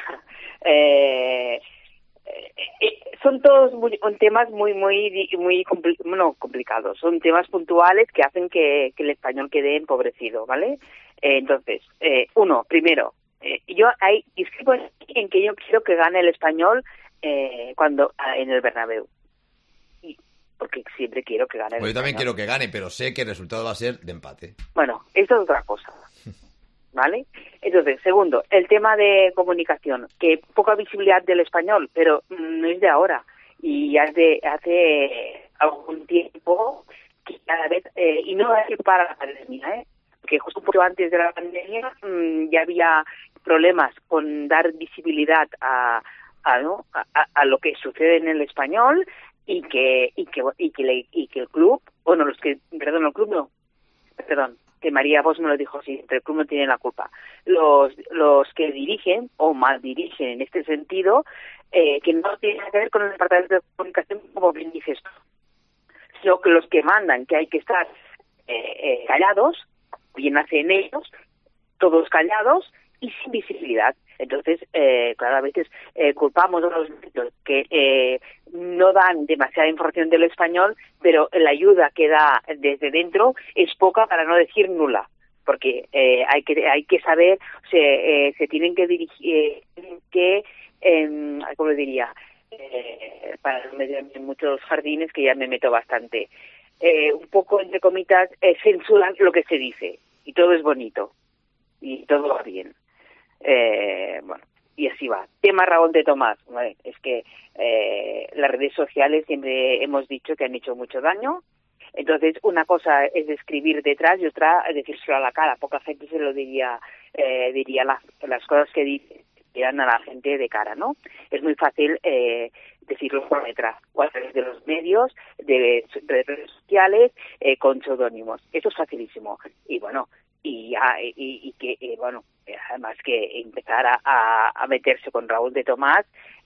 son todos temas muy complicados. Son temas puntuales que hacen que el español quede empobrecido, ¿vale? Entonces, primero, yo ahí discrepo en que yo quiero que gane el español cuando en el Bernabéu. Porque siempre quiero que gane el Yo también español. quiero que gane, pero sé que el resultado va a ser de empate. Bueno, esto es otra cosa, ¿vale? Entonces, segundo, el tema de comunicación, que poca visibilidad del español, pero no es de ahora. Y hace algún tiempo que cada vez, y no es para la pandemia, que justo un poco antes de la pandemia ya había problemas con dar visibilidad a lo que sucede en el español y que el club, que María Bosch me lo dijo siempre, el club no tiene la culpa. Los que dirigen o mal dirigen en este sentido, que no tiene que ver con el departamento de comunicación, como bien dices tú, sino que los que mandan que hay que estar callados, bien hacen ellos, todos callados y sin visibilidad. Entonces, claro, a veces culpamos a los medios que no dan demasiada información del español, pero la ayuda que da desde dentro es poca, para no decir nula, porque hay que saber, se tienen que dirigir, ¿cómo lo diría? Para no meterme en muchos jardines, que ya me meto bastante, un poco, entre comitas, censuran lo que se dice, y todo es bonito, y todo va bien. Bueno, y así va. Tema Raúl de Tomás. Vale, es que las redes sociales siempre hemos dicho que han hecho mucho daño. Entonces, una cosa es escribir detrás y otra es decírselo a la cara. Poca gente se lo diría las cosas que dirán a la gente de cara, ¿no? Es muy fácil decirlo por detrás, o a través de los medios, de redes sociales, con seudónimos. Eso es facilísimo. Y bueno, además que empezar a meterse con Raúl de Tomás,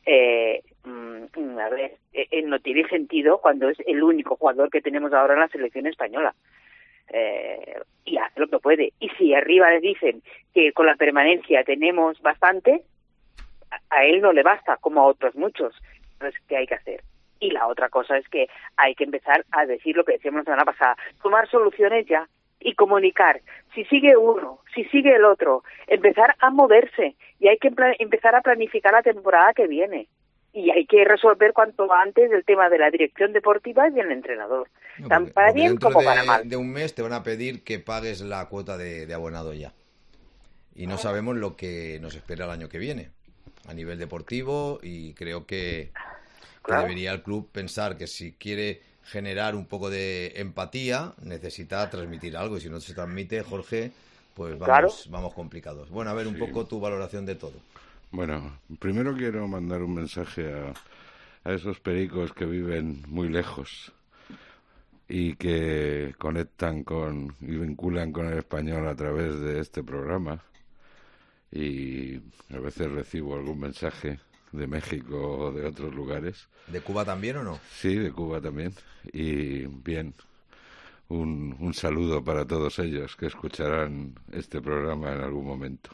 no tiene sentido cuando es el único jugador que tenemos ahora en la selección española. Y hace lo que puede. Y si arriba le dicen que con la permanencia tenemos bastante, a él no le basta, como a otros muchos. Entonces, ¿qué hay que hacer? Y la otra cosa es que hay que empezar a decir lo que decíamos la semana pasada, tomar soluciones ya y comunicar. Si sigue uno, si sigue el otro, empezar a moverse y hay que empezar a planificar la temporada que viene. Y hay que resolver cuanto antes el tema de la dirección deportiva y del entrenador, tanto para bien como para mal. De un mes te van a pedir que pagues la cuota de abonado ya. Y no sabemos lo que nos espera el año que viene a nivel deportivo, y creo que debería el club pensar que si quiere generar un poco de empatía necesita transmitir algo, y si no se transmite, Jorge, pues vamos complicados. Bueno, a ver un poco tu valoración de todo. Bueno, primero quiero mandar un mensaje a esos pericos que viven muy lejos y que conectan y vinculan con el español a través de este programa, y a veces recibo algún mensaje de México o de otros lugares. ¿De Cuba también o no? Sí, de Cuba también. Y bien, un saludo para todos ellos que escucharán este programa en algún momento.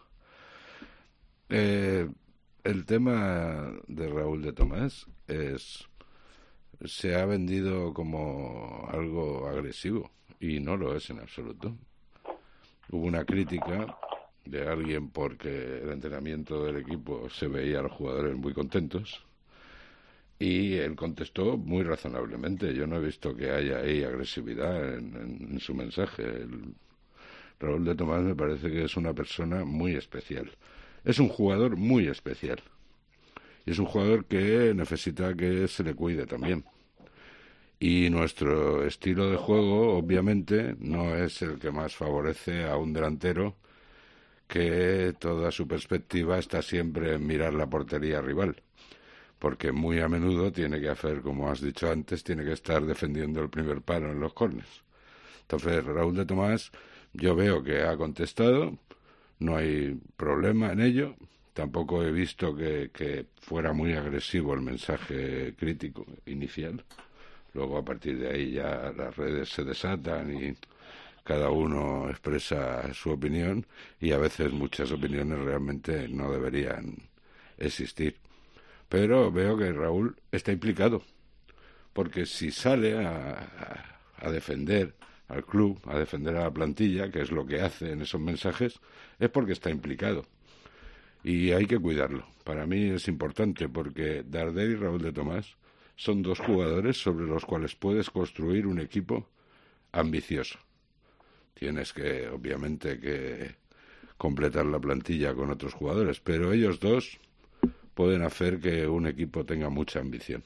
El tema de Raúl de Tomás se ha vendido como algo agresivo, y no lo es en absoluto. Hubo una crítica de alguien porque el entrenamiento del equipo se veía a los jugadores muy contentos, y él contestó muy razonablemente. Yo no he visto que haya ahí agresividad en su mensaje. Raúl de Tomás me parece que es una persona muy especial. Es un jugador muy especial. Y es un jugador que necesita que se le cuide también. Y nuestro estilo de juego, obviamente, no es el que más favorece a un delantero que toda su perspectiva está siempre en mirar la portería rival. Porque muy a menudo tiene que hacer, como has dicho antes, tiene que estar defendiendo el primer palo en los córners. Entonces, Raúl de Tomás, yo veo que ha contestado, no hay problema en ello. Tampoco he visto que fuera muy agresivo el mensaje crítico inicial. Luego, a partir de ahí, ya las redes se desatan y cada uno expresa su opinión, y a veces muchas opiniones realmente no deberían existir. Pero veo que Raúl está implicado, porque si sale a defender al club, a defender a la plantilla, que es lo que hace en esos mensajes, es porque está implicado. Y hay que cuidarlo. Para mí es importante, porque Darder y Raúl de Tomás son dos jugadores sobre los cuales puedes construir un equipo ambicioso. Tienes que, obviamente, que completar la plantilla con otros jugadores, pero ellos dos pueden hacer que un equipo tenga mucha ambición.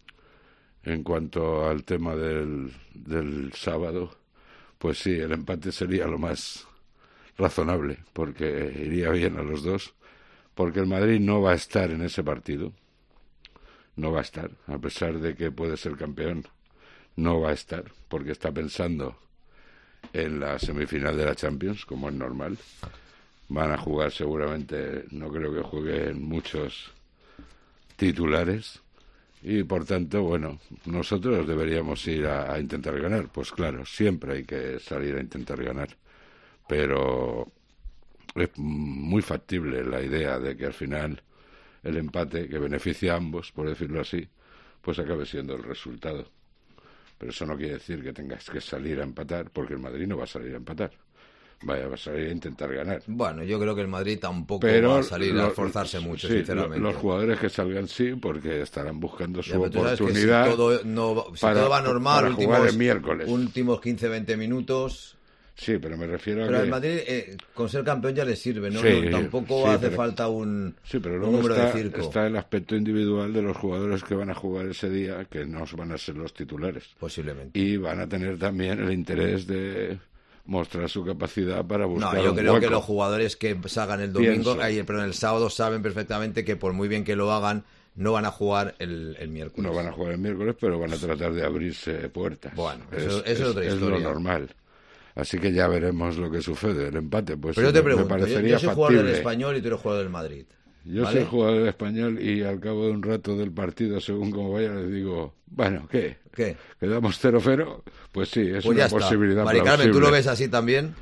En cuanto al tema del sábado, pues sí, el empate sería lo más razonable, porque iría bien a los dos, porque el Madrid no va a estar en ese partido. No va a estar, a pesar de que puede ser campeón, no va a estar, porque está pensando en la semifinal de la Champions, como es normal. Van a jugar seguramente, no creo que jueguen muchos titulares, y por tanto, bueno, nosotros deberíamos ir a intentar ganar. Pues claro, siempre hay que salir a intentar ganar, pero es muy factible la idea de que al final el empate, que beneficia a ambos, por decirlo así, pues acabe siendo el resultado. Pero eso no quiere decir que tengas que salir a empatar, porque el Madrid no va a salir a empatar. Va a salir a intentar ganar. Bueno, yo creo que el Madrid tampoco va a salir a esforzarse mucho, sí, sinceramente. Los jugadores que salgan sí, porque estarán buscando su oportunidad. Si todo va normal, para jugar el miércoles. Últimos 15-20 minutos, Sí, pero me refiero a pero que... al Madrid, con ser campeón ya le sirve, ¿no? Sí, No, tampoco hace falta un número de circo. Está el aspecto individual de los jugadores que van a jugar ese día, que no van a ser los titulares. Posiblemente. Y van a tener también el interés de mostrar su capacidad para buscar No, yo un creo hueco. que los jugadores que salgan el domingo, pero el sábado saben perfectamente que por muy bien que lo hagan, no van a jugar el miércoles. No van a jugar el miércoles, pero van a tratar de abrirse puertas. Bueno, eso es otra historia. Es lo normal. Así que ya veremos lo que sucede. El empate, pues pero yo te pregunto, me parecería yo soy jugador factible. del Español y tú eres jugador del Madrid. Yo ¿vale? soy jugador del Español y al cabo de un rato del partido, según como vaya, les digo, bueno, ¿qué? ¿Quedamos 0-0? Pues sí, es pues una está. posibilidad Mari Carmen, plausible. ¿tú lo ves así también?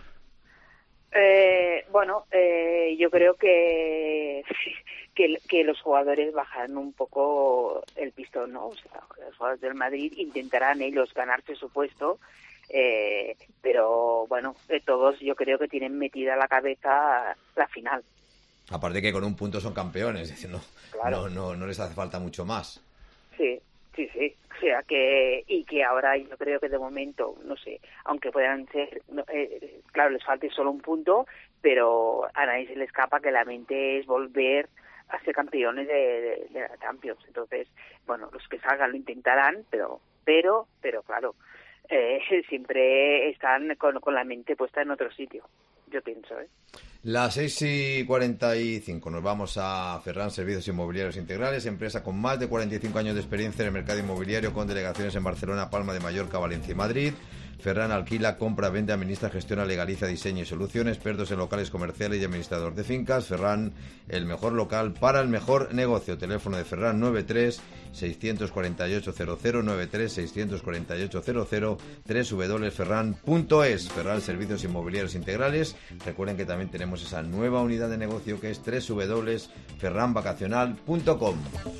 Yo creo que los jugadores bajan un poco el pistón, ¿no? O sea, los jugadores del Madrid intentarán ellos ganarse su puesto, pero bueno, todos yo creo que tienen metida la cabeza la final. Aparte que con un punto son campeones, es decir, Claro. no les hace falta mucho más. Sí. O sea que ahora yo creo que de momento, no sé, aunque puedan ser, claro, les falte solo un punto, pero a nadie se le escapa que la mente es volver a ser campeones de la Champions. Entonces, bueno, los que salgan lo intentarán, pero claro, siempre están con la mente puesta en otro sitio, yo pienso, Las 6:45 nos vamos a Ferran Servicios Inmobiliarios Integrales, empresa con más de 45 años de experiencia en el mercado inmobiliario, con delegaciones en Barcelona, Palma de Mallorca, Valencia y Madrid. Ferran alquila, compra, vende, administra, gestiona, legaliza, diseña y soluciona, expertos en locales comerciales y administrador de fincas. Ferran, el mejor local para el mejor negocio. Teléfono de Ferran 93-648-00, 93-648-00, www.ferran.es. Ferran Servicios Inmobiliarios Integrales. Recuerden que también tenemos esa nueva unidad de negocio que es www.ferranvacacional.com.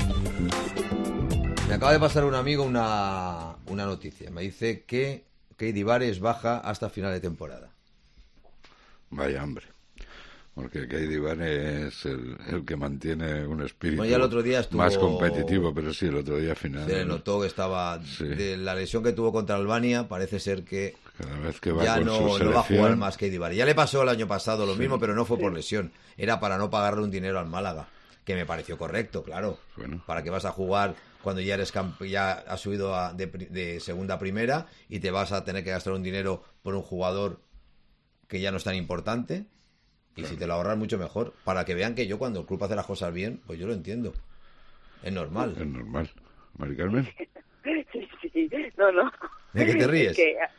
Me acaba de pasar un amigo una noticia. Me dice que Keidi Bares baja hasta final de temporada. Vaya hombre. Porque Keidi Bares es el que mantiene un espíritu ya el otro día más competitivo, pero sí, el otro día final. Se le notó que estaba... Sí. De la lesión que tuvo contra Albania, parece ser que cada vez que va ya con no su selección, va a jugar más Keidi Bares. Ya le pasó el año pasado lo mismo, pero no fue por lesión. Era para no pagarle un dinero al Málaga, que me pareció correcto, claro. Bueno. ¿Para qué vas a jugar cuando ya ya has subido de segunda a primera y te vas a tener que gastar un dinero por un jugador que ya no es tan importante? Y si te lo ahorras, mucho mejor. Para que vean que yo, cuando el club hace las cosas bien, pues yo lo entiendo. Es normal. Es normal. ¿Mari Carmen? Sí. No. ¿De qué te ríes? Que es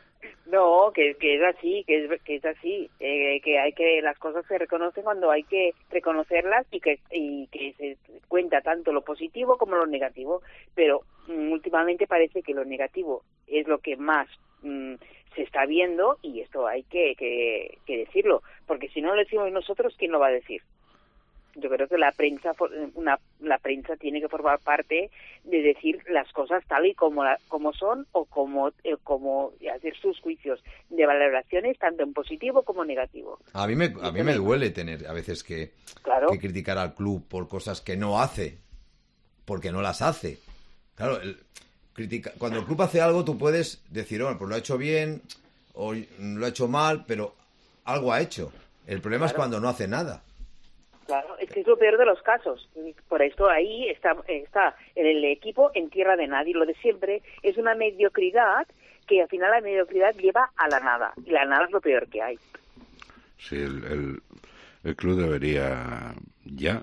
así, que es así. Que las cosas se reconocen cuando hay que reconocerlas y que se cuenta tanto lo positivo como lo negativo. Pero últimamente parece que lo negativo es lo que más se está viendo, y esto hay que decirlo, porque si no lo decimos nosotros, ¿quién lo va a decir? Yo creo que la prensa tiene que formar parte de decir las cosas tal y como son, o como hacer sus juicios de valoraciones tanto en positivo como negativo. A mí me duele tener a veces que criticar al club por cosas que no hace, porque no las hace. Claro, cuando el club hace algo, tú puedes decir, pues lo ha hecho bien o lo ha hecho mal, pero algo ha hecho. El problema es cuando no hace nada. Claro, es que es lo peor de los casos. Por esto ahí está el equipo en tierra de nadie. Lo de siempre es una mediocridad que al final la mediocridad lleva a la nada. Y la nada es lo peor que hay. Sí, el club debería ya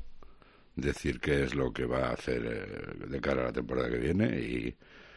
decir qué es lo que va a hacer de cara a la temporada que viene, y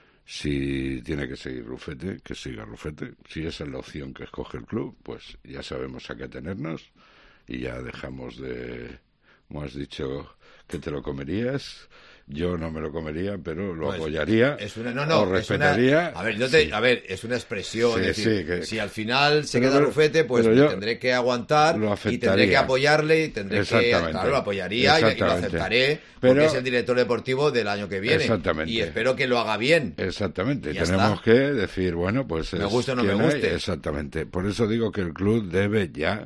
si tiene que seguir Rufete, que siga Rufete. Si esa es la opción que escoge el club, pues ya sabemos a qué atenernos. Y ya dejamos de, como has dicho, que te lo comerías. Yo no me lo comería, pero lo apoyaría. O respetaría. Es una expresión. Sí, es decir, que, si al final se queda Rufete, pues tendré que aguantar y tendré que apoyarle y tendré que... Claro, lo apoyaría y lo aceptaré, porque es el director deportivo del año que viene. Exactamente. Y espero que lo haga bien. Exactamente. Tenemos que decir, bueno, pues... Me guste o no me guste. Exactamente. Por eso digo que el club debería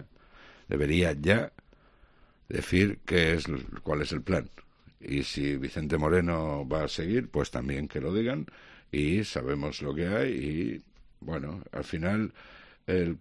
ya decir cuál es el plan. Y si Vicente Moreno va a seguir, pues también que lo digan, y sabemos lo que hay. Y bueno, al final el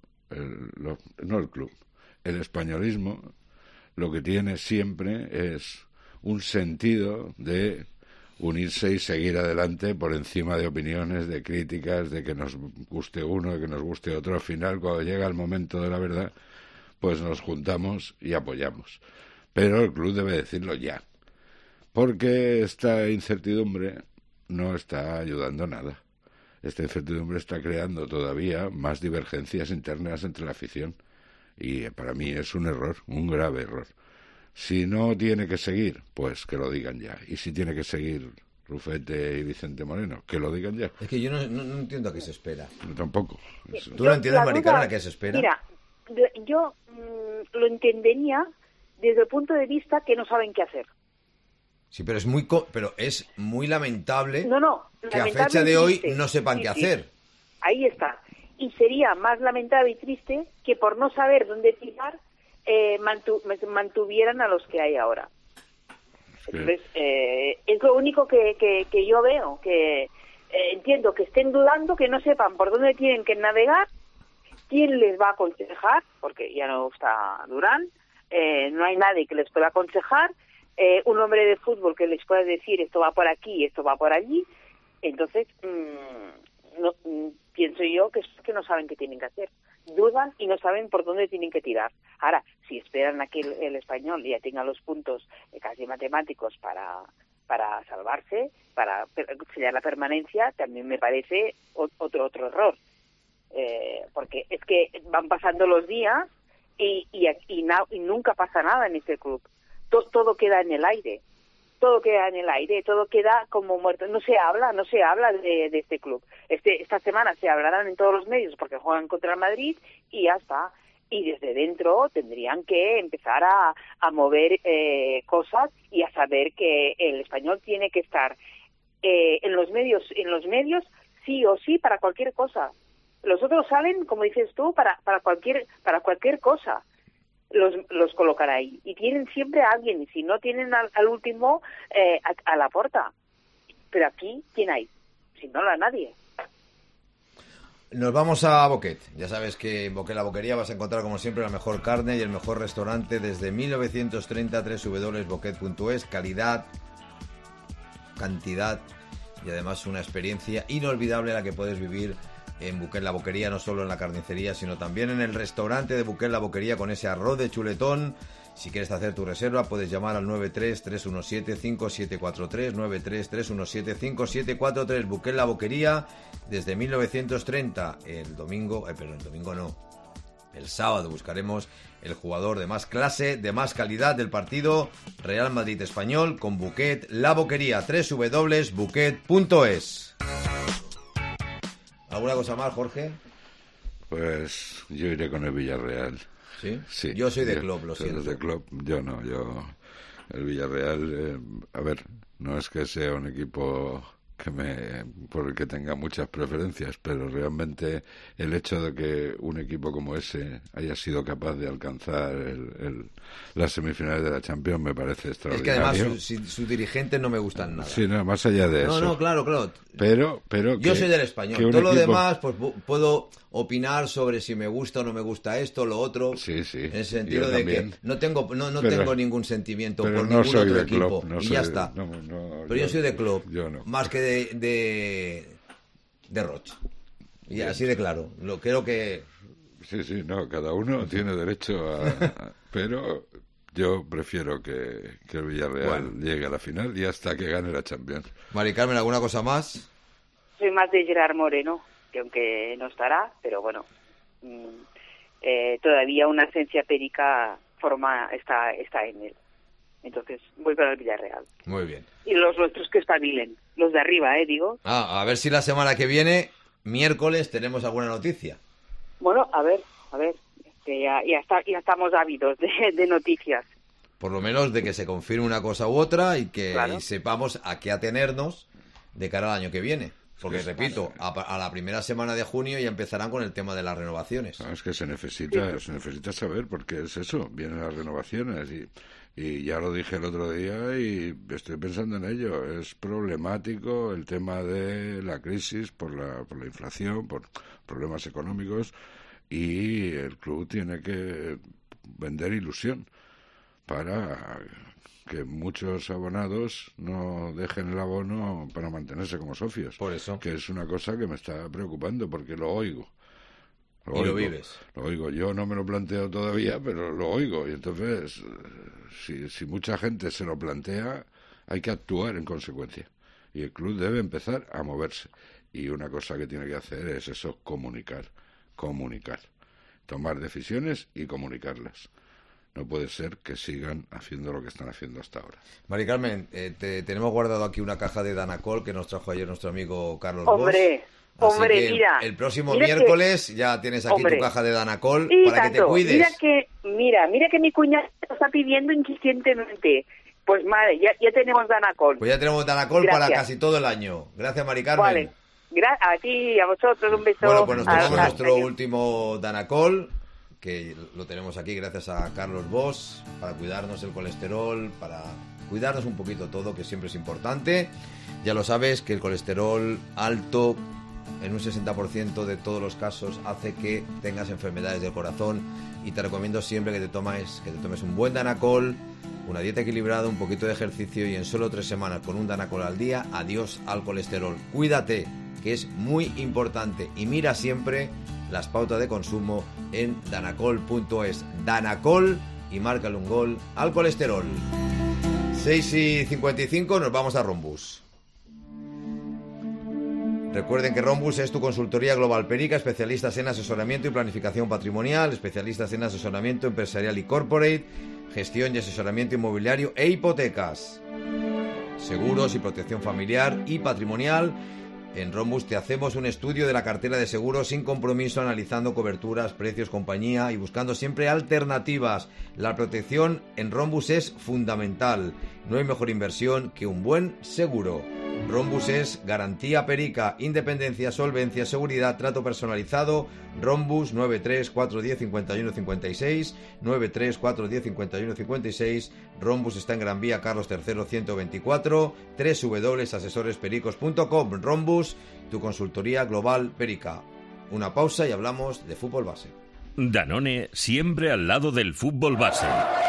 españolismo lo que tiene siempre es un sentido de unirse y seguir adelante por encima de opiniones, de críticas, de que nos guste uno, de que nos guste otro. Al final, cuando llega el momento de la verdad, pues nos juntamos y apoyamos. Pero el club debe decirlo ya, porque esta incertidumbre no está ayudando nada. Esta incertidumbre está creando todavía más divergencias internas entre la afición. Y para mí es un error, un grave error. Si no tiene que seguir, pues que lo digan ya. Y si tiene que seguir Rufete y Vicente Moreno, que lo digan ya. Es que yo no entiendo a qué se espera. Yo tampoco. ¿Tú lo entiendes, Mari Carmen, a qué se espera? Mira, yo lo entendería desde el punto de vista que no saben qué hacer. Sí, pero es muy lamentable que a lamentable fecha de hoy triste. no sepan qué hacer. Ahí está. Y sería más lamentable y triste que por no saber dónde tirar mantuvieran a los que hay ahora. Entonces, es lo único que yo veo, que entiendo que estén dudando, que no sepan por dónde tienen que navegar, quién les va a aconsejar, porque ya no está Durán, no hay nadie que les pueda aconsejar, un hombre de fútbol que les pueda decir esto va por aquí, esto va por allí. Entonces, pienso yo que es que no saben qué tienen que hacer. Dudan y no saben por dónde tienen que tirar. Ahora, si esperan a que el español ya tenga los puntos casi matemáticos para salvarse, para sellar la permanencia, también me parece otro error. Porque es que van pasando los días y nunca pasa nada en este club. Todo queda en el aire. Todo queda como muerto. No se habla de este club. Esta semana se hablarán en todos los medios porque juegan contra el Madrid y ya está. Y desde dentro tendrían que empezar a mover cosas y a saber que el español tiene que estar en los medios sí o sí para cualquier cosa. Los otros salen, como dices tú, para cualquier cosa. Los colocan ahí y tienen siempre a alguien, y si no tienen al último a la puerta. Pero aquí, ¿quién hay? Si no, a nadie. Nos vamos a Boquet. Ya sabes que en Boquet la Boquería vas a encontrar como siempre la mejor carne y el mejor restaurante desde 1930, www.boquet.es. Calidad, cantidad y además una experiencia inolvidable la que puedes vivir en Boquet la Boquería, no solo en la carnicería, sino también en el restaurante de Boquet la Boquería con ese arroz de chuletón. Si quieres hacer tu reserva, puedes llamar al 93-317-5743, 93-317-5743. Boquet la Boquería desde 1930. El sábado buscaremos el jugador de más clase, de más calidad del partido Real Madrid-Español con Boquet la Boquería, www.boquet.es. ¿Alguna cosa más, Jorge? Pues yo iré con el Villarreal. ¿Sí? Sí. Yo soy de Klopp, lo siento. De Klopp, yo no. El Villarreal, a ver, no es que sea un equipo por el que tenga muchas preferencias, pero realmente el hecho de que un equipo como ese haya sido capaz de alcanzar las semifinales de la Champions me parece extraordinario. Es que además sus dirigentes no me gustan nada. Sí, no, más allá de eso. No, claro. Pero yo soy del Español. Todo lo demás, pues puedo opinar sobre si me gusta o no me gusta esto, lo otro. Sí. En el sentido de que no tengo ningún sentimiento por ningún otro equipo. Y ya está. Pero yo soy de Klopp. Yo no. Más que de Roche. Y así de claro. Creo que... Sí, no, cada uno tiene derecho a pero yo prefiero que el Villarreal llegue a la final y hasta que gane la Champions. Mari Carmen, ¿alguna cosa más? Soy más de Gerard Moreno, que aunque no estará, pero bueno, todavía una esencia périca está en él. Entonces voy para el Villarreal. Muy bien. Y los nuestros que espabilen, los de arriba, digo. A ver si la semana que viene, miércoles, tenemos alguna noticia. Bueno, a ver, que ya estamos ávidos de noticias. Por lo menos de que se confirme una cosa u otra y que sepamos a qué atenernos de cara al año que viene. Porque, repito, a la primera semana de junio ya empezarán con el tema de las renovaciones. No, es que se necesita saber, porque es eso, vienen las renovaciones Y ya lo dije el otro día y estoy pensando en ello. Es problemático el tema de la crisis por la inflación, por problemas económicos, y el club tiene que vender ilusión para que muchos abonados no dejen el abono para mantenerse como socios. Por eso. Que es una cosa que me está preocupando porque lo oigo. Lo vives. Lo oigo. Yo no me lo planteo todavía, pero lo oigo. Y entonces, si mucha gente se lo plantea, hay que actuar en consecuencia. Y el club debe empezar a moverse. Y una cosa que tiene que hacer es eso, comunicar. Tomar decisiones y comunicarlas. No puede ser que sigan haciendo lo que están haciendo hasta ahora. Mari Carmen, tenemos guardado aquí una caja de Danacol que nos trajo ayer nuestro amigo Carlos Hombre, Bosch. Hombre, mira. El próximo miércoles ya tienes aquí tu caja de Danacol para que te cuides. Mira que mi cuñada lo está pidiendo insistentemente. Pues madre, ya tenemos Danacol. Pues ya tenemos Danacol para casi todo el año. Gracias, Mari Carmen. Vale. A ti, a vosotros, un beso. Bueno, pues nos tomamos nuestro último Danacol, que lo tenemos aquí gracias a Carlos Bosch, para cuidarnos el colesterol, para cuidarnos un poquito todo, que siempre es importante. Ya lo sabes que el colesterol alto, en un 60% de todos los casos, hace que tengas enfermedades del corazón, y te recomiendo siempre que te tomes un buen Danacol, una dieta equilibrada, un poquito de ejercicio, y en solo 3 semanas con un Danacol al día, adiós al colesterol. Cuídate, que es muy importante, y mira siempre las pautas de consumo en danacol.es. Danacol, y márcale un gol al colesterol. 6:55, nos vamos a Rombus. Recuerden que Rombus es tu consultoría global Perica, especialistas en asesoramiento y planificación patrimonial, especialistas en asesoramiento empresarial y corporate, gestión y asesoramiento inmobiliario e hipotecas, seguros y protección familiar y patrimonial. En Rombus te hacemos un estudio de la cartera de seguros sin compromiso, analizando coberturas, precios, compañía y buscando siempre alternativas. La protección en Rombus es fundamental. No hay mejor inversión que un buen seguro. Rombus es garantía Perica, independencia, solvencia, seguridad, trato personalizado. Rombus 934105156, 934105156. Rombus está en Gran Vía Carlos III 124, www.asesorespericos.com. Rombus, tu consultoría global Perica. Una pausa y hablamos de fútbol base. Danone, siempre al lado del fútbol base.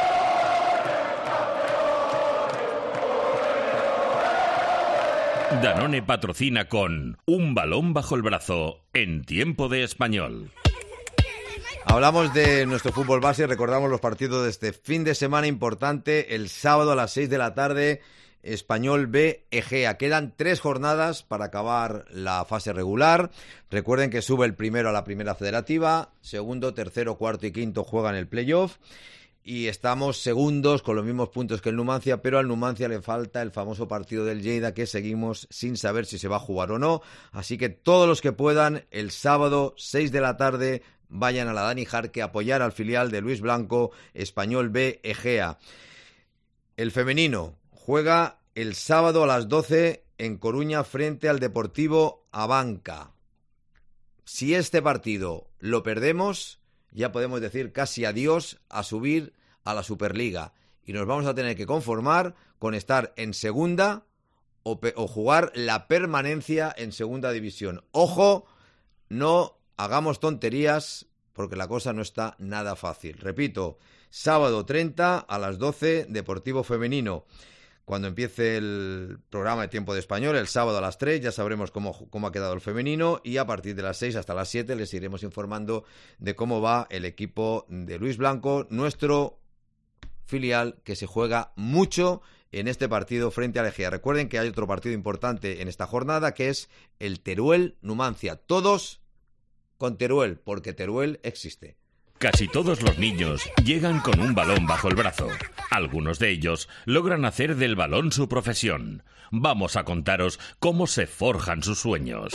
Danone patrocina con un balón bajo el brazo en tiempo de español. Hablamos de nuestro fútbol base y recordamos los partidos de este fin de semana importante. El sábado a las 6 de la tarde, Español B, Egea. Quedan 3 jornadas para acabar la fase regular. Recuerden que sube el primero a la primera federativa, segundo, tercero, cuarto y quinto juegan el playoff. Y estamos segundos con los mismos puntos que el Numancia, pero al Numancia le falta el famoso partido del Lleida, que seguimos sin saber si se va a jugar o no. Así que todos los que puedan, el sábado 6 de la tarde, vayan a la Dani Jarque a apoyar al filial de Luis Blanco, Español B, Egea. El femenino juega el sábado a las 12 en Coruña frente al Deportivo Abanca. Si este partido lo perdemos, ya podemos decir casi adiós a subir a la Superliga, y nos vamos a tener que conformar con estar en segunda o jugar la permanencia en segunda división. Ojo, no hagamos tonterías, porque la cosa no está nada fácil. Repito, sábado 30 a las 12, Deportivo Femenino. Cuando empiece el programa de Tiempo de Español, el sábado a las 3, ya sabremos cómo ha quedado el femenino, y a partir de las 6 hasta las 7 les iremos informando de cómo va el equipo de Luis Blanco, nuestro filial, que se juega mucho en este partido frente a Egea. Recuerden que hay otro partido importante en esta jornada, que es el Teruel-Numancia. Todos con Teruel, porque Teruel existe. Casi todos los niños llegan con un balón bajo el brazo. Algunos de ellos logran hacer del balón su profesión. Vamos a contaros cómo se forjan sus sueños.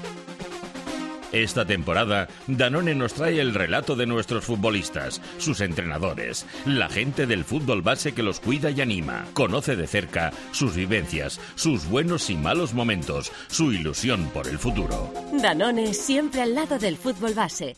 Esta temporada, Danone nos trae el relato de nuestros futbolistas, sus entrenadores, la gente del fútbol base que los cuida y anima. Conoce de cerca sus vivencias, sus buenos y malos momentos, su ilusión por el futuro. Danone, siempre al lado del fútbol base.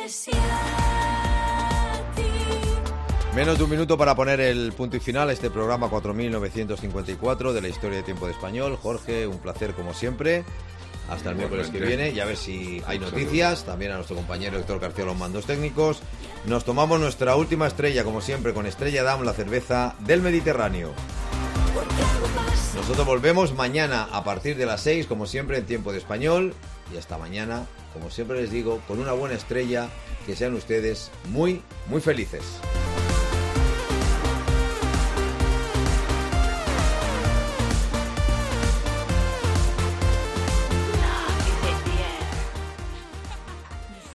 Menos de un minuto para poner el punto y final a este programa 4954 de la historia de Tiempo de Español. Jorge, un placer como siempre. Hasta el miércoles que viene y a ver si hay noticias. También a nuestro compañero Héctor García, los mandos técnicos. Nos tomamos nuestra última estrella, como siempre, con Estrella Damm, la cerveza del Mediterráneo. Nosotros volvemos mañana a partir de las 6, como siempre, en Tiempo de Español. Y hasta mañana, como siempre les digo, con una buena estrella. Que sean ustedes muy, muy felices.